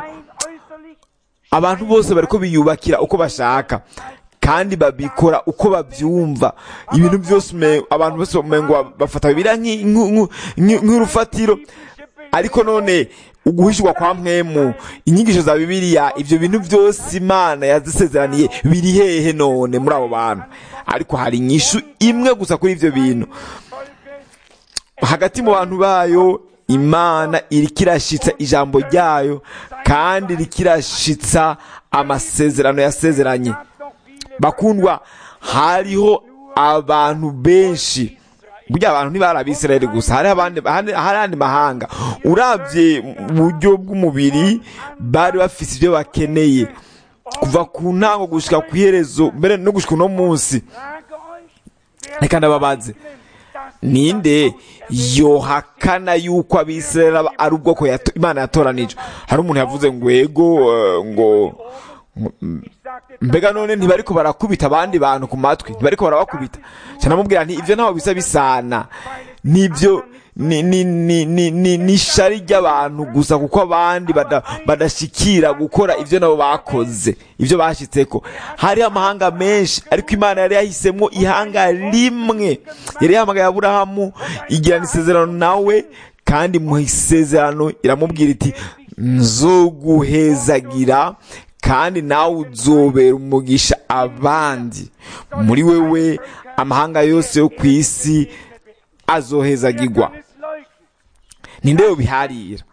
abantu bose bariko biyubakira uko bashaka, kandi babikora uko bavyumva. Ibintu byose abantu bose bamengo bafata Bibiliya nk'urufatiro, ariko none uguhishurwa kwa mpwemu, inyigisho za Bibiliya, ivyo bintu byose Imana yazisezeraniye biri hehe none muri abo bantu? Ariko hari inyishu imwe gusa kuri ivyo bintu. Hagati mu bantu bayo Imana irikirashitsa ijambo ryayo, kandi irikirashitsa amasezerano yasezeranye. Bakundwa, hariho abantu benshi, burya abantu ntibari Abisirayeli gusa, hari abandi mahanga. Uravye buryo bw'umubiri bari bafise ibyo bakeneye kuva ku ntango gushika ku iherezo, mbere no gushika uno munsi. Reka ndababaze, ninde yohakana yuko Abisirayeli ari ubwoko Imana yatoranije? Hari umuntu yavuze ngo ego, mbega none ntibariko barakubita abandi bantu ku matwi? Ntibariko barabakubita? Canamubwira nti ivyo ntaho bisa bisana, nivyo ni shari ry'abantu gusa, kuko abandi badashikira gukora ivyo nabo bakoze, ivyo bashitseko. Hari amahanga menshi, ariko Imana yari yahisemwo ihanga rimwe. Yari yahamagaye Aburahamu, igirana isezerano nawe, kandi mu isezerano iramubwira iti nzoguhezagira, kandi nawe uzobera umugisha abandi. Muri wewe amahanga yose yo ku isi azohezagirwa. Ninde yobiharira?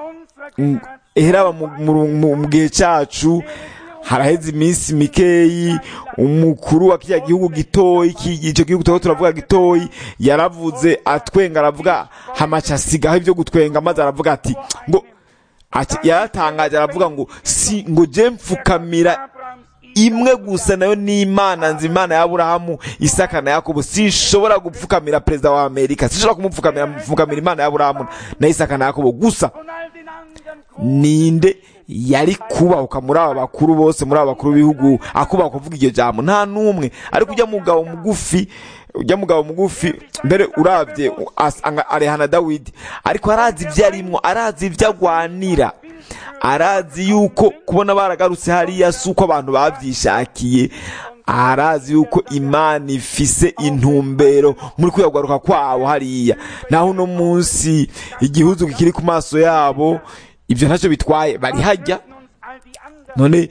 Ehera mu gihe cacu haraheze iminsi mikeyi, umukuru wa kiriya gihugu gitoyi, ico gihugu turavuga gitoyi, yaravuze atwenga, aravuga hamaca asigaho ivyo gutwenga, maze aravuga ati ngo yaratangaje, aravuga ngo si ngo je mfukamira imwe gusa, nayo ni Imana nzi, Imana ya Aburahamu, Isaka na Yakobo. Sinshobora gupfukamira perezida wa Amerika, sinshobora kumupfukamira Imana ya Aburahamu na Isaka na Yakobo gusa. Ninde yari kubahuka muri aba bakuru bose, muri aba bakuru b'ibihugu, akubaha kuvuga iryo jambo? Nta n'umwe. ariko ujya mugabo mugufi mbere uravye arehana Dawidi, ariko arazi ibyo arimwo, arazi ibyo agwanira, arazi yuko kubona baragarutse hariya si uko abantu bavyishakiye, arazi yuko Imana ifise intumbero muri kuyagaruka kwabo hariya. naho uno munsi igihuzu kikiri ku maso yabo, ibyo ntacyo bitwaye, bari hajya. None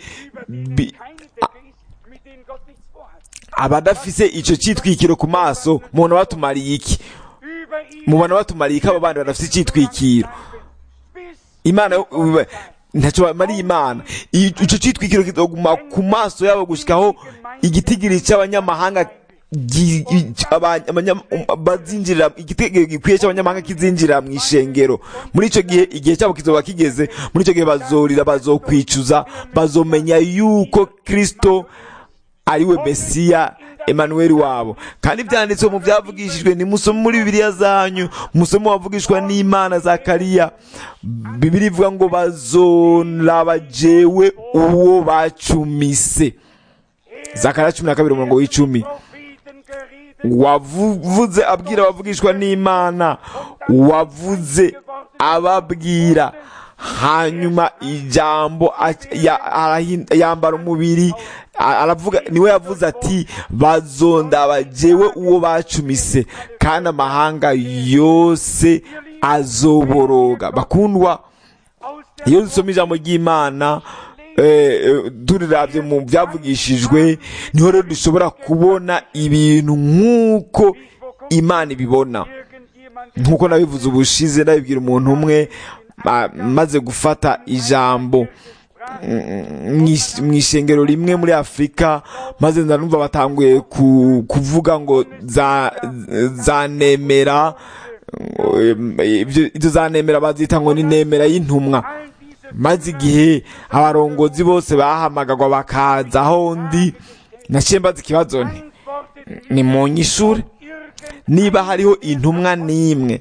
abadafise ico citwikiro ku maso mubona batumariye iki? Mubona batumariye iki abo bandi badafise icitwikiro? Imana ntacyo bamariye Imana. Ico citwikiro kizoguma ku maso yabo gushikaho igitigiri cy'abanyamahanga bazinjira, igitegeko gikwiye cy'abanyamahanga kizinjira mu ishengero. Muri ico gihe, igihe cyabo kizoba kigeze. Muri ico gihe bazorira, bazokwicuza, bazomenya yuko Kristo ariwe Mesiya, Emmanuel wabo. Kandi byanditswe mu byavugishijwe, ni musome muri Bibiliya zanyu, musome wavugishwa n'Imana Zakariya. Bibiliya ivuga ngo bazoraba jewe uwo bacumise. Zakariya 12:10. Wavuze abwira abavugishwa n'Imana, wavuze ababwira, hanyuma ijambo yambara umubiri, aravuga, niwe yavuze ati bazondaba jewe uwo bacumise, kandi amahanga yose azoboroga. Bakundwa, iyo dusoma ijambo ry'Imana turiravye mu byavugishijwe, niho rero dushobora kubona ibintu nk'uko Imana ibibona. Nk'uko nabivuze ubushize, ndabibwira umuntu umwe maze gufata ijambo mu ishengero rimwe muri Afurika, maze ndanumva batanguye kuvuga ngo zanemera. Ibyo zanemera bazita ngo ni nemera y'intumwa. Maze igihe abarongozi bose bahamagagwa bakaza aho ndi, naciye mbaza ikibazo nti, ni mu nyishure niba hariho intumwa n'imwe,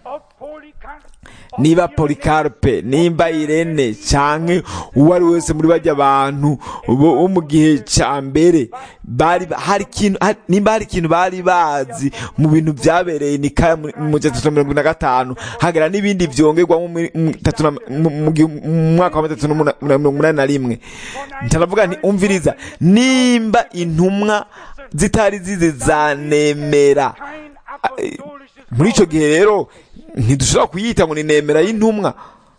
niba Polikarpe, niba Irene, canke uwo ari wese muri bajya abantu bo mu gihe ca mbere, nimba hari ikintu bari bazi mu bintu vyabereye Nikaya mu 355, hagera n'ibindi vyongerwa mu mwaka wa 381. Ntaravuga nti, umviriza, nimba intumwa zitari zize zanemera, muri ico gihe rero ntidushobora kuyita ngo ni nemera y'intumwa.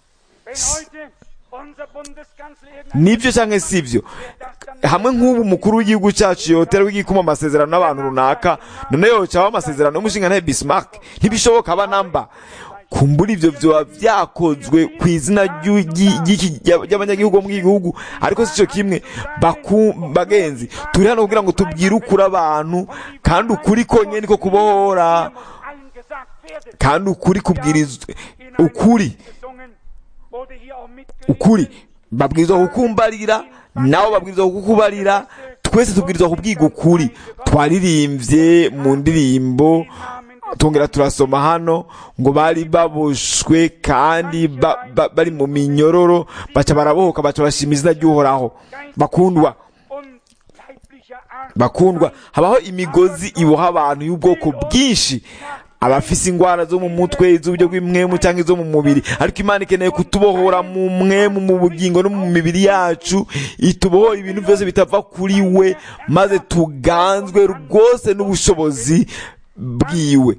Nibyo canke sivyo? Hamwe nk'ubu umukuru w'igihugu cyacu yotera w'igikuma amasezerano n'abantu runaka, none yocaho amasezerano n'umushinga nta Bismarck, ntibishoboka aba namba. Kumbura ivyo vyoba vyakozwe ku izina ry'abanyagihugu mu gihugu, ariko sico kimwe. Bagenzi, turi hano kugira ngo tubwire ukuri abantu, kandi ukuri konyene niko kubohora, kandi ukuri kubwirizwa, ukuri babwirizwa kukumbarira, nabo babwirizwa kukubarira, twese tubwirizwa kubwiga ukuri. Twaririmbye mu ndirimbo, tongera turasoma hano ngo bari baboshwe kandi bari mu minyororo, baca barabohoka, baca bashima izina ry'Uhoraho. Bakundwa, habaho imigozi iboha abantu y'ubwoko bwinshi. Abafise ingwara zo mu mutwe, iz'uburyo bw'imwemu cyangwa izo mu mubiri, ariko Imana ikeneye kutubohora mu mwemu, mu bugingo no mu mibiri yacu, itubohora ibintu byose bitava kuri we, maze tuganzwe rwose n'ubushobozi bwiwe.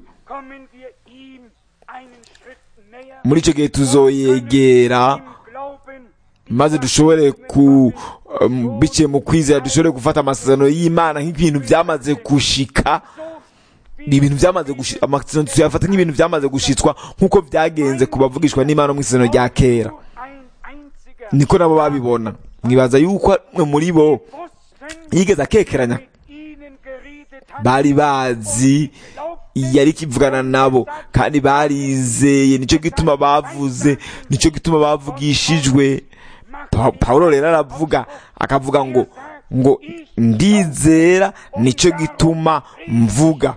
Muri icyo gihe tuzoyegera, maze dushobore biciye mu kwizera, dushobore gufata amasezerano y'Imana nk'ibintu byamaze gushika. Ibintu byamaze gushika, amasezerano tuyafata nk'ibintu byamaze gushitswa, nk'uko byagenze kubavugishwa n'Imana mu isezerano rya kera. Niko nabo babibona. Mwibaza yuko muri bo yigeze akekeranya? Bari bazi yari kivugana nabo, kandi barizeye. Nicyo gituma bavuze, nicyo gituma bavugishijwe. Paulo rero aravuga, akavuga ngo ngo ndizera nicyo gituma mvuga.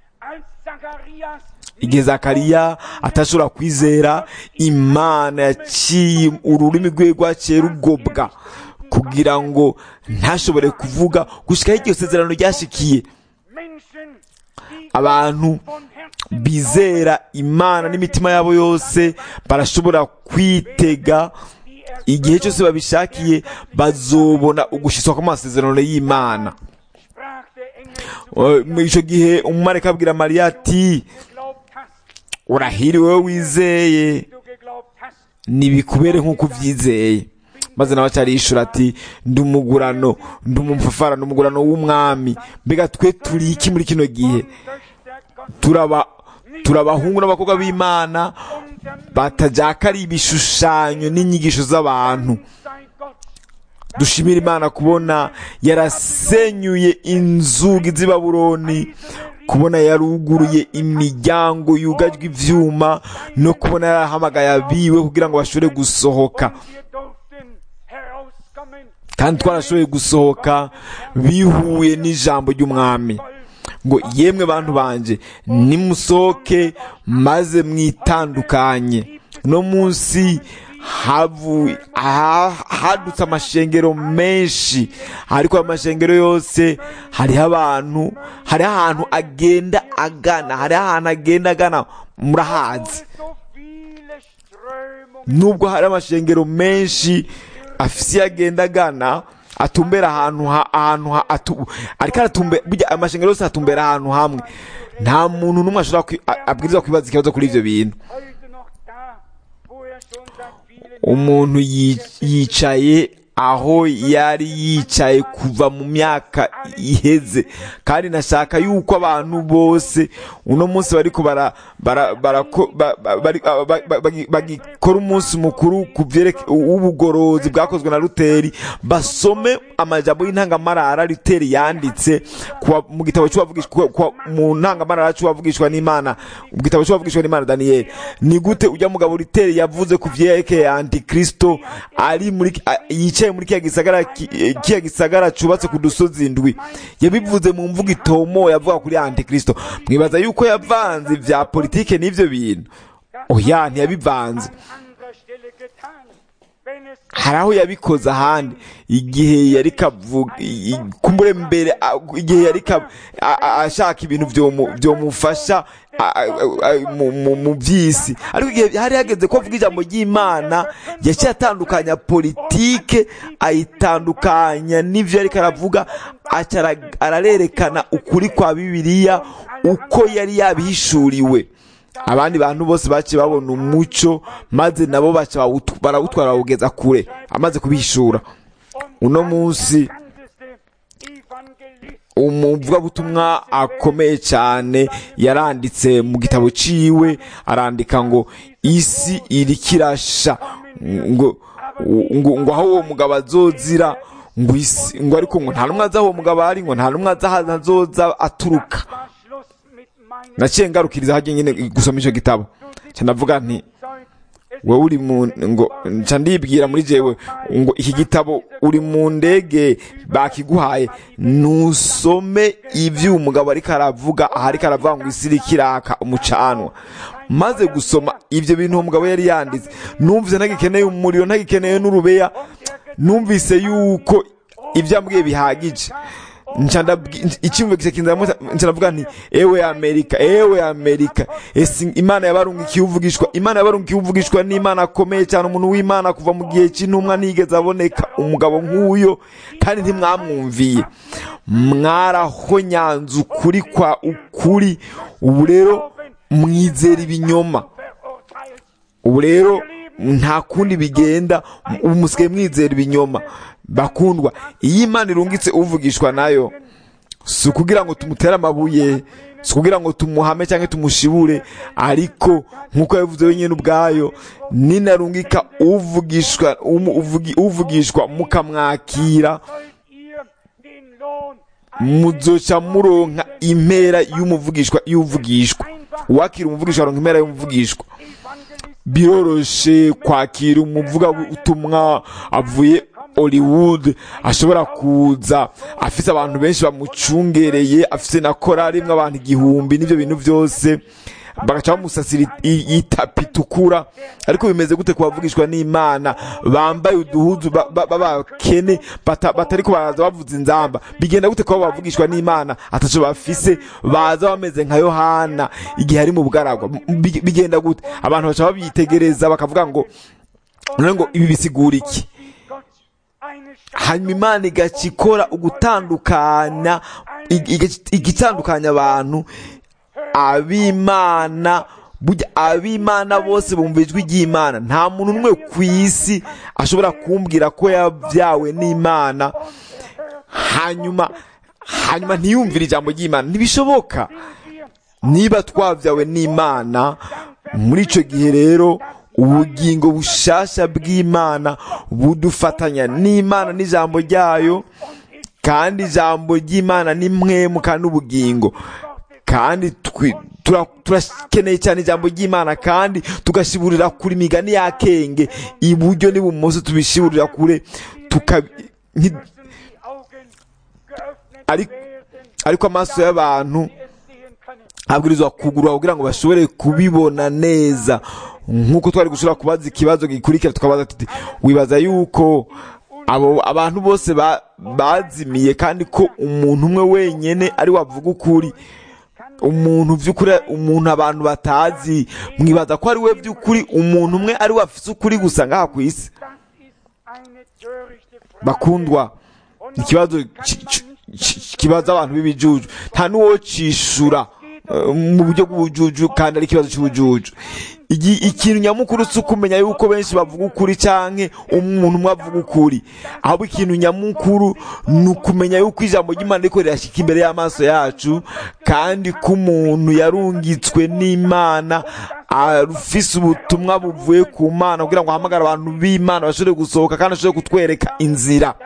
Igihe Zakariya atashobora kwizera, Imana yaciye ururimi rwe rwaciye rugobwa kugira ngo ntashobore kuvuga gushikaho iryo sezerano ryashikiye. Abantu bizera Imana n'imitima yabo yose barashobora kwitega igihe cyose babishakiye bazobona ugushyiswa kw'amasezerano y'Imana. Muri icyo gihe umumarayika abwira Mariya ati, urahiriwe wowe wizeye, nibikubere nk'uko ubyizeye. Maze nawe acarishura ati, ndi umugurano, ndi umupfapfara, ndi umugurano w'umwami. Mbega twe turi iki muri kino gihe? turabahungu n'abakobwa b'Imana batajakari ibishushanyo n'inyigisho z'abantu. Dushimira Imana kubona yarasenyuye inzugi z'i Babuloni, kubona yaruguruye imiryango yugajwe ivyuma, no kubona yarahamagaye abiwe kugira ngo bashobore gusohoka. Kandi twarashoboye gusohoka bihuye n'ijambo ry'umwami ngo, yemwe bantu banje, nimusohoke maze mwitandukanye. No munsi hadutse amashengero menshi, ariko amashengero yose hariho ahantu agenda agana, murahazi. Nubwo hari amashengero menshi afise agenda agana, atumbera ahantu ariko burya amashengero yose atumbera ahantu hamwe. Nta muntu n'umwe abwirizwa kwibaza ikibazo kuri ivyo bintu. Umuntu yicaye aho yari yicaye kuva mu myaka iheze, kandi nashaka yuko abantu bose uno munsi bariko bagikora umunsi mukuru w'ubugorozi bwakozwe na Luteri, basome amajambo y'intangamarara Luteri yanditse mu gitabo mu ntangamarara c'uwavugishwa n'Imana, mu gitabo c'uwavugishwa n'Imana Daniyeli. Ni gute ujya mugabo Luteri yavuze ku vyerekeye Antikristo ari yicaye muri kiya gisagara cubatse ku dusozi indwi. Yabivuze mu mvugo itomo yavuga kuri Antikristo. Mwibaza yuko yavanze vya politike n'ivyo bintu? Oya, ntiyabivanze. Hari aho yabikoze ahandi, igihe yari kavuga kumbure mbere, igihe yari ashaka ibintu vyomufasha mu vy'isi. Ariko igihe hari hageze ko avuga ijambo ry'Imana, yaciye atandukanya politike, ayitandukanya n'ivyo yariko aravuga, ararerekana ukuri kwa Bibiliya uko yari yabihishuriwe. Abandi bantu bose baciye babona umuco, maze nabo barawutwara bawugeza kure amaze kubihishura. Uno munsi umuvugabutumwa akomeye cyane yaranditse mu gitabo ciwe, arandika ngo isi iriko irasha, ngo aho uwo mugabo azozira, ngo ariko ngo nta numwe azi aho uwo mugabo ari, ngo nta numwe azi aho azoza aturuka. Naciye ngarukiriza hajye nyine gusoma ico gitabo, canavuga nti wewe uri ngo nca ndibwira muri jewe ngo iki gitabo uri mu ndege bakiguhaye, nusome ivyo umugabo ariko aravuga, ariko aravuga ngo isi iriko iraka umucanwa. Maze gusoma ivyo bintu umugabo yari yanditse, numvise ntagikeneye umuriro, ntagikeneye n'urubeya, numvise yuko ivyo ambwiye bihagije. Icyumve kisekinza ncavuga nti, ewe Amerika, ese Imana yabarungikiye uvugishwa n'Imana akomeye cyane, umuntu w'Imana kuva mu gihe cy'intumwa ntigeze aboneka umugabo nk'uyo, kandi ntimwamwumviye, mwarahonyanze ukuri kwa ukuri. Ubu rero mwizera ibinyoma, ubu rero nta kundi bigenda, ubu musigaye mwizera ibinyoma. Bakundwa, iyi Imana irungitse uvugishwa nayo, si kugira ngo tumutere amabuye, si kugira ngo tumuhame cyangwa tumushibure, ariko nk'uko yavuze wenyine ubwayo, ninarungika uvugishwa mukamwakira, muzoca muronka impera y'uvugishwa. Uwakira umuvugishwa aronka impera y'umuvugishwa. Biroroshe kwakira umuvuga ubutumwa avuye Hollywood ashobora kuza afise abantu benshi bamucungereye, afise na korari imwe abantu 1000 n'ivyo bintu byose bagaca bamusasira itapi itukura. Ariko bimeze gute kubavugishwa n'Imana bambaye uduhuzu babakene batariko baraza bavuza inzamba? Bigenda gute kuba bavugishwa n'Imana ataco bafise, baza bameze nka Yohana igihe ari mu bugaragwa? Bigenda gute? Abantu baca babitegereza bakavuga ngo ibi bisigura iki? Hanyuma Imana igacikora ugutandukanya, igitandukanya abantu. Abimana bose bumva ijwi ry'Imana. Nta muntu umwe ku isi ashobora kumbwira ko yabyawe n'Imana hanyuma ntiyumvire ijambo ry'Imana. Ntibishoboka. Niba twabyawe n'Imana, muri ico gihe rero ubugingo bushasha bw'Imana budufatanya n'Imana n'ijambo ryayo, kandi ijambo ry'Imana ni mpwemu kandi ubugingo. Kandi turakeneye cyane ijambo ry'Imana, kandi tugashiburira kuri migani yakenge iburyo n'ibumoso, tubishiburira kure ariko amaso y'abantu abwirizwa kugurwa kugira ngo bashobore kubibona neza. Nk'uko twari gushobora kubaza ikibazo gikurikira tukabaza tuti, wibaza yuko abantu bose bazimiye kandi ko umuntu umwe wenyene ari wavuga ukuri? Umuntu vy'ukuri, umuntu abantu batazi, mwibaza ko ari we vy'ukuri umuntu umwe ari wafise ukuri gusa ngaha ku isi? Bakundwa, ikibazo kibaza abantu b'ibijuju, nta nuwo cishura mu buryo bw'ubujuju, kandi ari ikibazo cy'ubujuju. Ikintu nyamukuru si ukumenya yuko benshi bavuga ukuri canke umuntu umwe avuga ukuri, ahubwo ikintu nyamukuru ni ukumenya yuko ijambo ry'Imana riko rirashika imbere y'amaso yacu, kandi ko umuntu yarungitswe n'Imana arufise ubutumwa buvuye ku Mana kugira ngo ahamagare abantu b'Imana bashobore gusohoka kandi bashobore kutwereka inzira.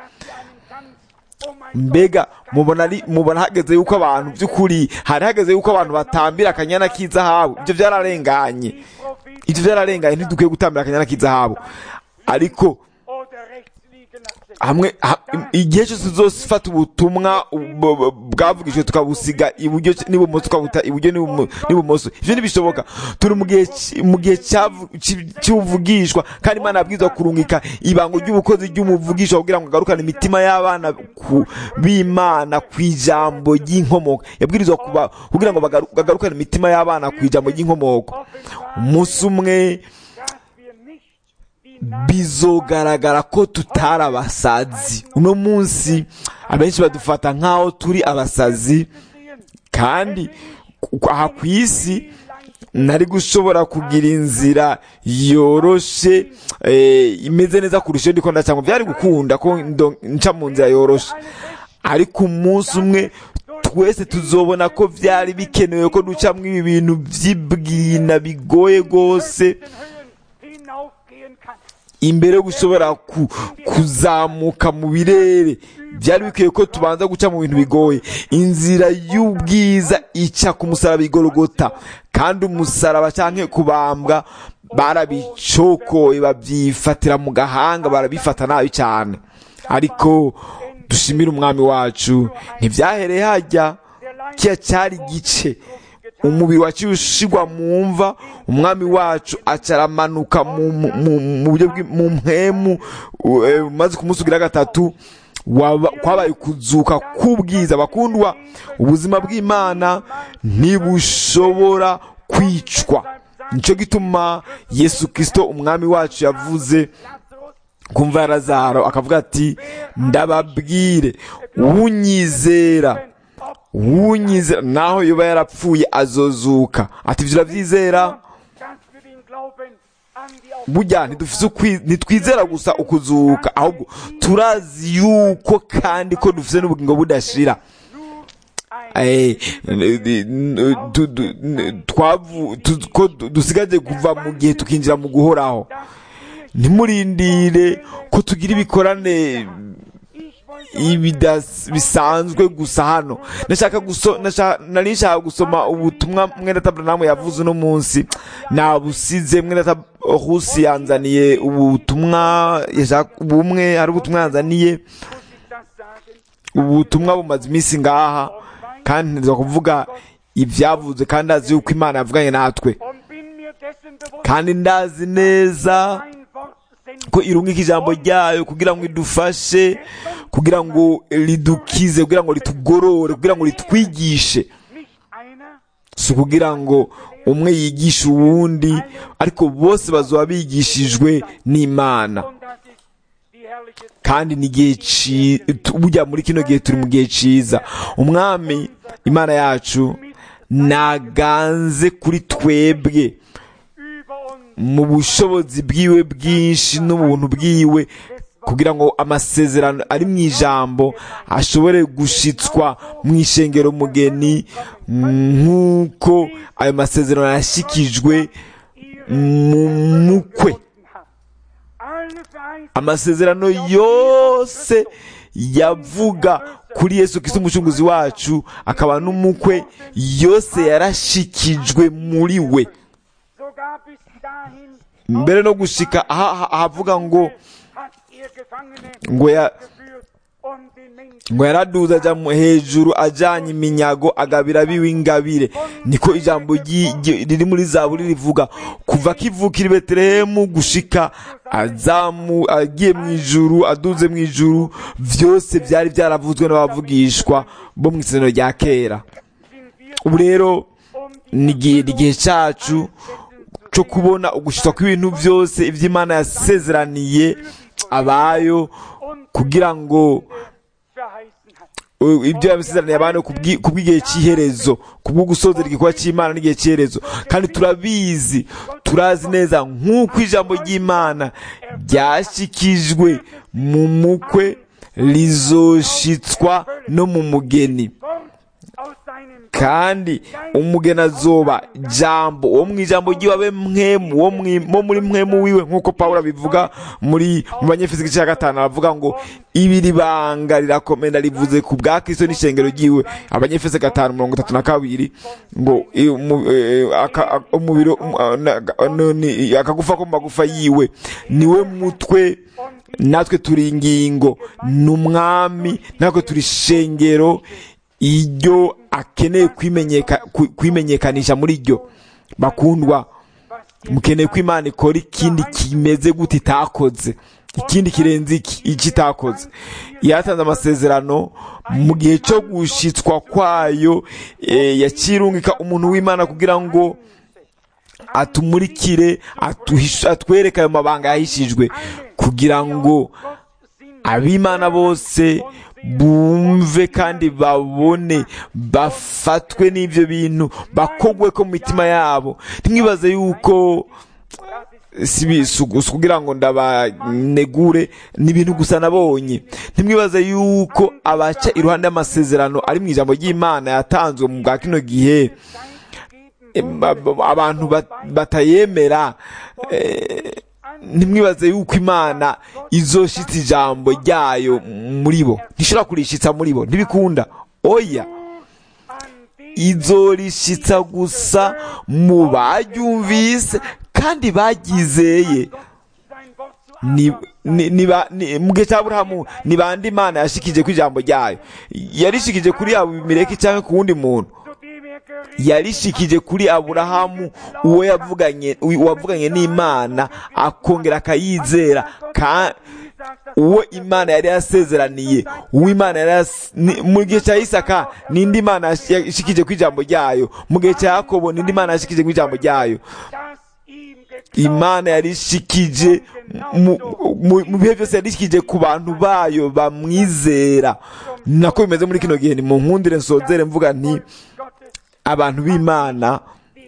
Mbega mubona hageze yuko abantu by'ukuri, hari hageze yuko abantu batambira akanyana k'izahabu. Ibyo byararenganye, ntidukwiye gutambira akanyana k'izahabu. Ariko hamwe igihe cyose tuzofata ubutumwa bwavugishwe tukabusiga iburyo n'ibumoso, tukabuta iburyo n'ibumoso, ivyo ntibishoboka. turi mu gihe cy'ubuvugishwa, kandi Imana yabwirizwa kurungika ibango ry'ubukozi ry'umuvugishwa kugira ngo agarukane imitima y'abana b'Imana kw'ijambo ry'inkomoko. Yabwirizwa kugira ngo bagarukane imitima y'abana kw'ijambo ry'inkomoko. Umunsi umwe bizogaragara ko tutari abasazi. Uno munsi abenshi badufata nk'aho turi abasazi, kandi aha ku isi nari gushobora kugira inzira yoroshe imeze neza kurusha ndiko ndacamo, byari gukunda ko nca mu nzira yoroshe. Ariko umunsi umwe twese tuzobona ko byari bikenewe ko ducamwo ibi bintu by'ibwina bigoye gose, imbere yo gushobora kuzamuka mu birere. Byari bikwiye ko tubanza guca mu bintu bigoye. Inzira y'ubwiza ica ku musaraba igorogota, kandi umusaraba canke kubambwa barabicokoye, babyifatira mu gahanga, barabifata nabi cyane. Ariko dushimira umwami wacu, ntibyahereye hajya, kiya cyari gice. Umubiri wacu ushigwa mu mva, umwami wacu acaramanuka mu buryo mu mpemu, maze kumusugira gatatu kwabaye kuzuka kubwiza. Bakundwa, ubuzima bw'Imana ntibushobora kwicwa. Nico gituma Yesu Kristo umwami wacu yavuze kumva Lazaro akavuga ati, ndababwire unyizera naho yoba yarapfuye azozuka. Ati ivyo uravyizera? Burya ntitwizera gusa ukuzuka, ahubwo turazi yuko kandi ko dufise n'ubugingo budashira. Dusigaje kuva mu gihe tukinjira mu guhoraho. Ntimurindire ko tugira ibikorane bisanzwe gusa hano. Nari nshaka gusoma ubutumwa mwene Abrahamu yavuze uno munsi, nabusize. Mwene Rusi yanzaniye ubutumwa bumwe, hari ubutumwa yanzaniye, ubutumwa bumaze iminsi ngaha, kandi ntiza kuvuga ibyavuze, kandi azi yuko Imana yavuganye natwe, kandi ndazi neza ko irungika ijambo ryayo kugira ngo idufashe, kugira ngo ridukize, kugira ngo ritugorore, kugira ngo ritwigishe. Si ukugira ngo umwe yigishe uwundi, ariko bose bazoba bigishijwe n'Imana. Kandi n'igihe burya muri kino gihe turi mu gihe ciza. Umwami Imana yacu naganze kuri twebwe mu bushobozi bwiwe bwinshi n'ubuntu bwiwe, kugira ngo amasezerano ari mu ijambo ashobore gushitswa mu ishengero mugeni, nk'uko ayo masezerano yashikijwe mu mukwe. Amasezerano yose yavuga kuri Yesu Kristo umucunguzi wacu akaba n'umukwe, yose yarashikijwe muri we, mbere no gushika ahavuga ngo yaraduze aja hejuru ajanye iminyago agabira biwe ingabire. Niko ijambo riri muri Zaburi rivuga, kuva kivukira i Betelehemu gushika agiye mu ijuru, aduze mu ijuru, vyose vyari vyaravuzwe n'abavugishwa bo mu isezerano rya kera. Ubu rero ni igihe cacu co kubona ugushitwa kw'ibintu vyose ivy'Imana yasezeraniye abayo, kugira ngo ibyo yabisezeraniye abantu kubw'igihe cy'iherezo, kubwo gusozera igikorwa cy'Imana n'igihe cy'iherezo. Kandi turazi neza nk'uko ijambo ry'Imana ryashikijwe mu mukwe rizoshitswa no mu mugeni, kandi umugeni azoba jambo wo mu ijambo ry'iwawe, mwemu wo muri mwemu wiwe, nk'uko Pawulo abivuga mu Banyefeso igice cya 5, aravuga ngo ibiri banga rirakomenda rivuze ku bwa Kristo n'ishengero ryiwe. Abanyefeso 5:32 ngo umubiri akagufa ko mu magufa yiwe niwe mutwe, natwe turi ingingo, n'umwami natwe turi shengero iryo akeneye kwimenyekanisha muri ryo. Bakundwa, mukeneye ko Imana ikora ikindi kimeze gute itakoze, ikindi kirenze iki itakoze. Yatanze amasezerano mu gihe cyo gushitswa kwayo, yakirungika umuntu w'Imana kugira ngo atumurikire, atwereke ayo mabanga yahishijwe, kugira ngo ab'Imana bose bumve kandi babone, bafatwe n'ivyo bintu, bakogwe ko mu mitima yabo. Ntimwibaze yuko kugira ngo ndabanegure, ni ibintu gusa nabonye. Ntimwibaze yuko abaca iruhande y'amasezerano ari mu ijambo ry'Imana yatanzwe mu bwa kino gihe, abantu batayemera, ntimwibaze yuko Imana izoshitsa ijambo ryayo muri bo. Ntishobora kurishitsa muri bo, ntibikunda. Oya, izorishitsa gusa mu baryumvise kandi baryizeye. Mu gihe cya Aburahamu ni bande Imana yashikije ku ijambo ryayo? Yarishikije kuri Abimeleki cyangwa ku wundi muntu? Yarishikije kuri Aburahamu, uwo wavuganye n'Imana akongera akayizera, uwo Imana yari yasezeraniye, mu gihe cya Isaka n'indi Imana yashikije ku ijambo ryayo, mu gihe cya Yakobo n'indi Imana yashikije ku ijambo ryayo. Imana yarishikije mu bihe byose, yarishikije ku bantu bayo bamwizera. Nako bimeze muri kino gihe. Ni mu nkundire nsozere mvuga nti abantu b'Imana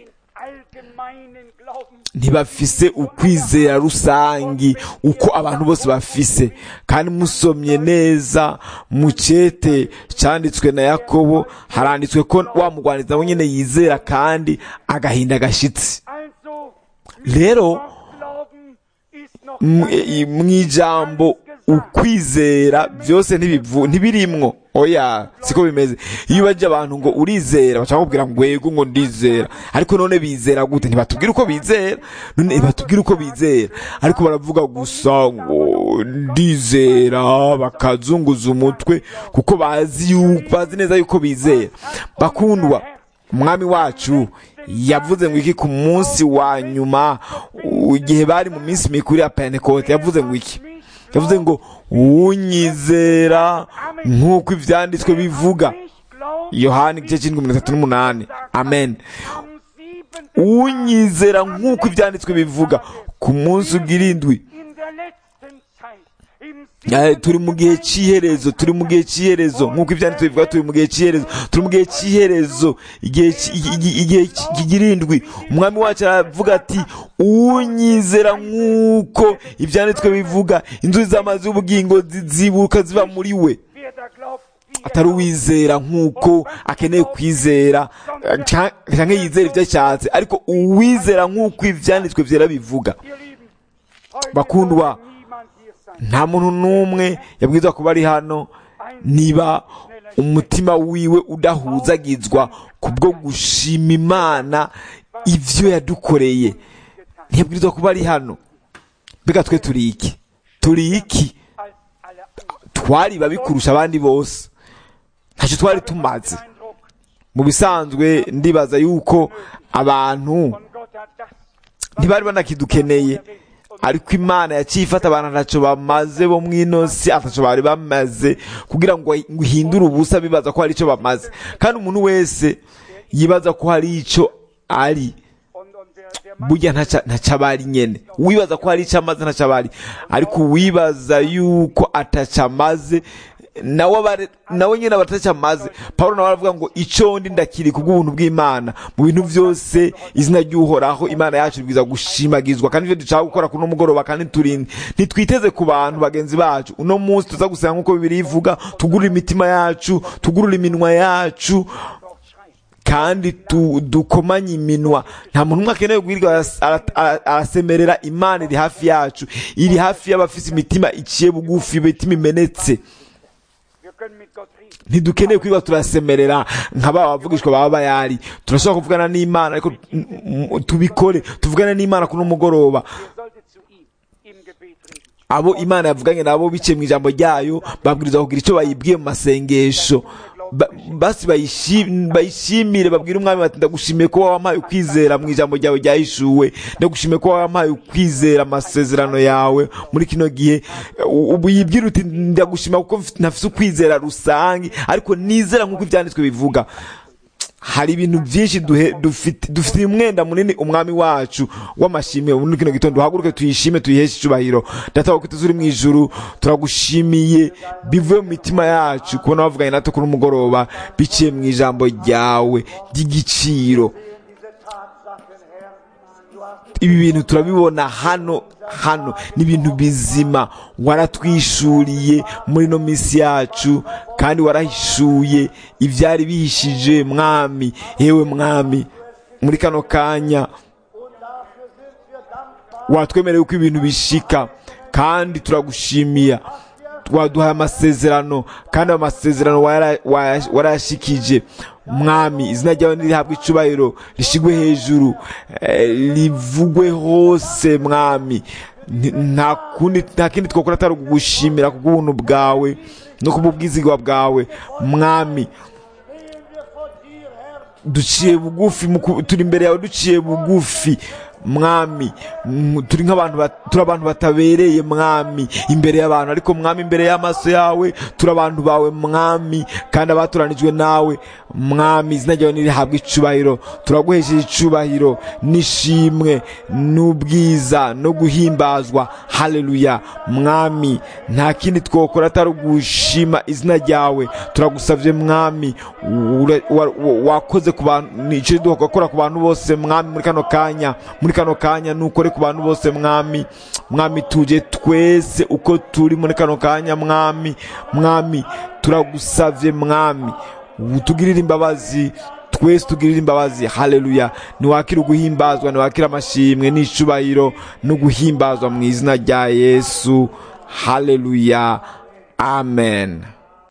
ntibafise ukwizera rusangi uko abantu bose bafise. Kandi musomye neza mu cete cyanditswe na Yakobo, haranditswe ko wa mugwaniza we nyene yizera kandi agahinda gashitsi. Rero mu ijambo ukwizera byose ntibirimwo. Oya, siko bimeze. Iyo baje abantu ngo urizera bashaka kubwira ngo yego ngo ndizera, ariko none bizera gute? Ntibatubwira uko bizera. None batubwira uko bizera, ariko baravuga gusa ngo ndizera, bakazunguza umutwe kuko bazi neza yuko bizera. Bakundwa, umwami wacu yavuze ngo iki ku munsi wa nyuma, igihe bari mu minsi mikuru ya Pentekote? Yavuze ngo iki? Yavuze ngo unyizera nk'uko ivyanditswe bivuga. Yohani 7:38. Amen. Unyizera nk'uko ivyanditswe bivuga. Ku munsi ugirindwi turi mu gihe cy'iherezo, nk'uko ibyanditswe bivuga. Turi mu gihe cy'iherezo, igihe kigirindwi. Umwami wacu aravuga ati unyizera nk'uko ibyanditswe bivuga, inzuzi z'amazi y'ubugingo zibuka ziva muri we. Atari uwizera nk'uko akeneye kwizera cyangwa yizera ibyo ashatse, ariko uwizera nk'uko ibyanditswe byera bivuga. Bakundwa, nta muntu n'umwe yabwirizwa kuba ari hano niba umutima wiwe udahuzagizwa kubwo gushima Imana ivyo yadukoreye. Ntiyabwirizwa kuba ari hano. Mbega twe turi iki? Twari babikurusha abandi bose, ntacyo twari tumaze. Mu bisanzwe ndibaza yuko abantu ntibari banakidukeneye, ariko Imana yaciye ifata abantu ntacyo bamaze bo mw'inosi, ataco bari bamaze, kugira ngo ihindure ubusa bibaza ko hari ico bamaze. Kandi umuntu wese yibaza ko hari ico ari, burya ntaco abari nyene. Wibaza ko hari ico amaze ntaco abari, ariko wibaza yuko ataco amaze nawe nyene abataca amaze. Paulo nawe aravuga ngo ico ndi ndakiri kubw'ubuntu bw'Imana. Mu bintu byose izina ry'uhoraho Imana yacu ribwiza gushimagizwa, kandi ivyo dushaka gukora kuno mugoroba, kandi ntitwiteze ku bantu bagenzi bacu. Uno munsi tuza gusenga nk'uko Bibiliya ivuga, tugurura imitima yacu, tugurura iminwa yacu, kandi dukomanye iminwa. Nta muntu umwe akeneye guhirwa arasemerera. Imana iri hafi yacu, iri hafi y'abafise imitima iciye bugufi, imitima imenetse. Ntidukeneye kwiga turasemerera nk'aba bavugishwa baba bayari. Turashobora kuvugana n'Imana, ariko tubikore, tuvugane n'Imana kuno mugoroba. Abo Imana yavuganye nabo biciye mu ijambo ryayo babwirizwa kugira icyo bayibwiye mu masengesho. Basi bayishimire, babwire umwami bati ndagushimiye ko wampaye ukwizera mu ijambo ryawe ryahishuwe, ndagushimiye ko wampaye ukwizera amasezerano yawe muri kino gihe. Uyibwire uti ndagushima kuko ntafise ukwizera rusange, ariko nizera nk'uko ivyanditswe bivuga. Hari ibintu byinshi dufite umwenda munini umwami wacu w'amashimwe. Muri kino gitondo duhaguruke tuyishime, tuyiheshe icubahiro. Data wa kwituzuri mu ijuru, turagushimiye bivuye mu mitima yacu kubona bavuganye natwe kuri umugoroba biciye mu ijambo ryawe ry'igiciro. Ibi bintu turabibona hano ni ibintu bizima waratwishuriye muri no misi yacu, kandi warahishuye ivyari bihishije mwami. Yewe mwami, muri kano kanya watwemereye uko ibintu bishika, kandi turagushimia. Waduhaye amasezerano, kandi amasezerano warayashikije mwami. Izina ryawe nirihabwe icubahiro, rishigwe hejuru, livugwe hose mwami. Nta kindi twokora atari kugushimira kubw'ubuntu bwawe no kubw'ubwizigwa bwawe mwami. Duciye bugufi, turi imbere yawe duciye bugufi mwami. Turi abantu batabereye mwami imbere y'abantu, ariko mwami imbere y'amaso yawe turi abantu bawe mwami, kandi abatoranijwe nawe mwami. Izina ryawe nirihabwe icubahiro. Turaguhesheje icubahiro n'ishimwe n'ubwiza no guhimbazwa. Haleluya mwami. Nta kindi twokora atari gushima izina ryawe. Turagusavye mwami, wakoze ku bantu, nico dukora ku bantu bose mwami. Muri kano kanya nukore ku bantu bose mwami. Mwami tuje twese uko turi muri kano kanya mwami. Turagusavye mwami, utugirire imbabazi, twese tugirire imbabazi. Haleluya. Niwakira uguhimbazwa, niwakira amashimwe n'icubahiro no guhimbazwa mu izina rya Yesu. haleluya, amen.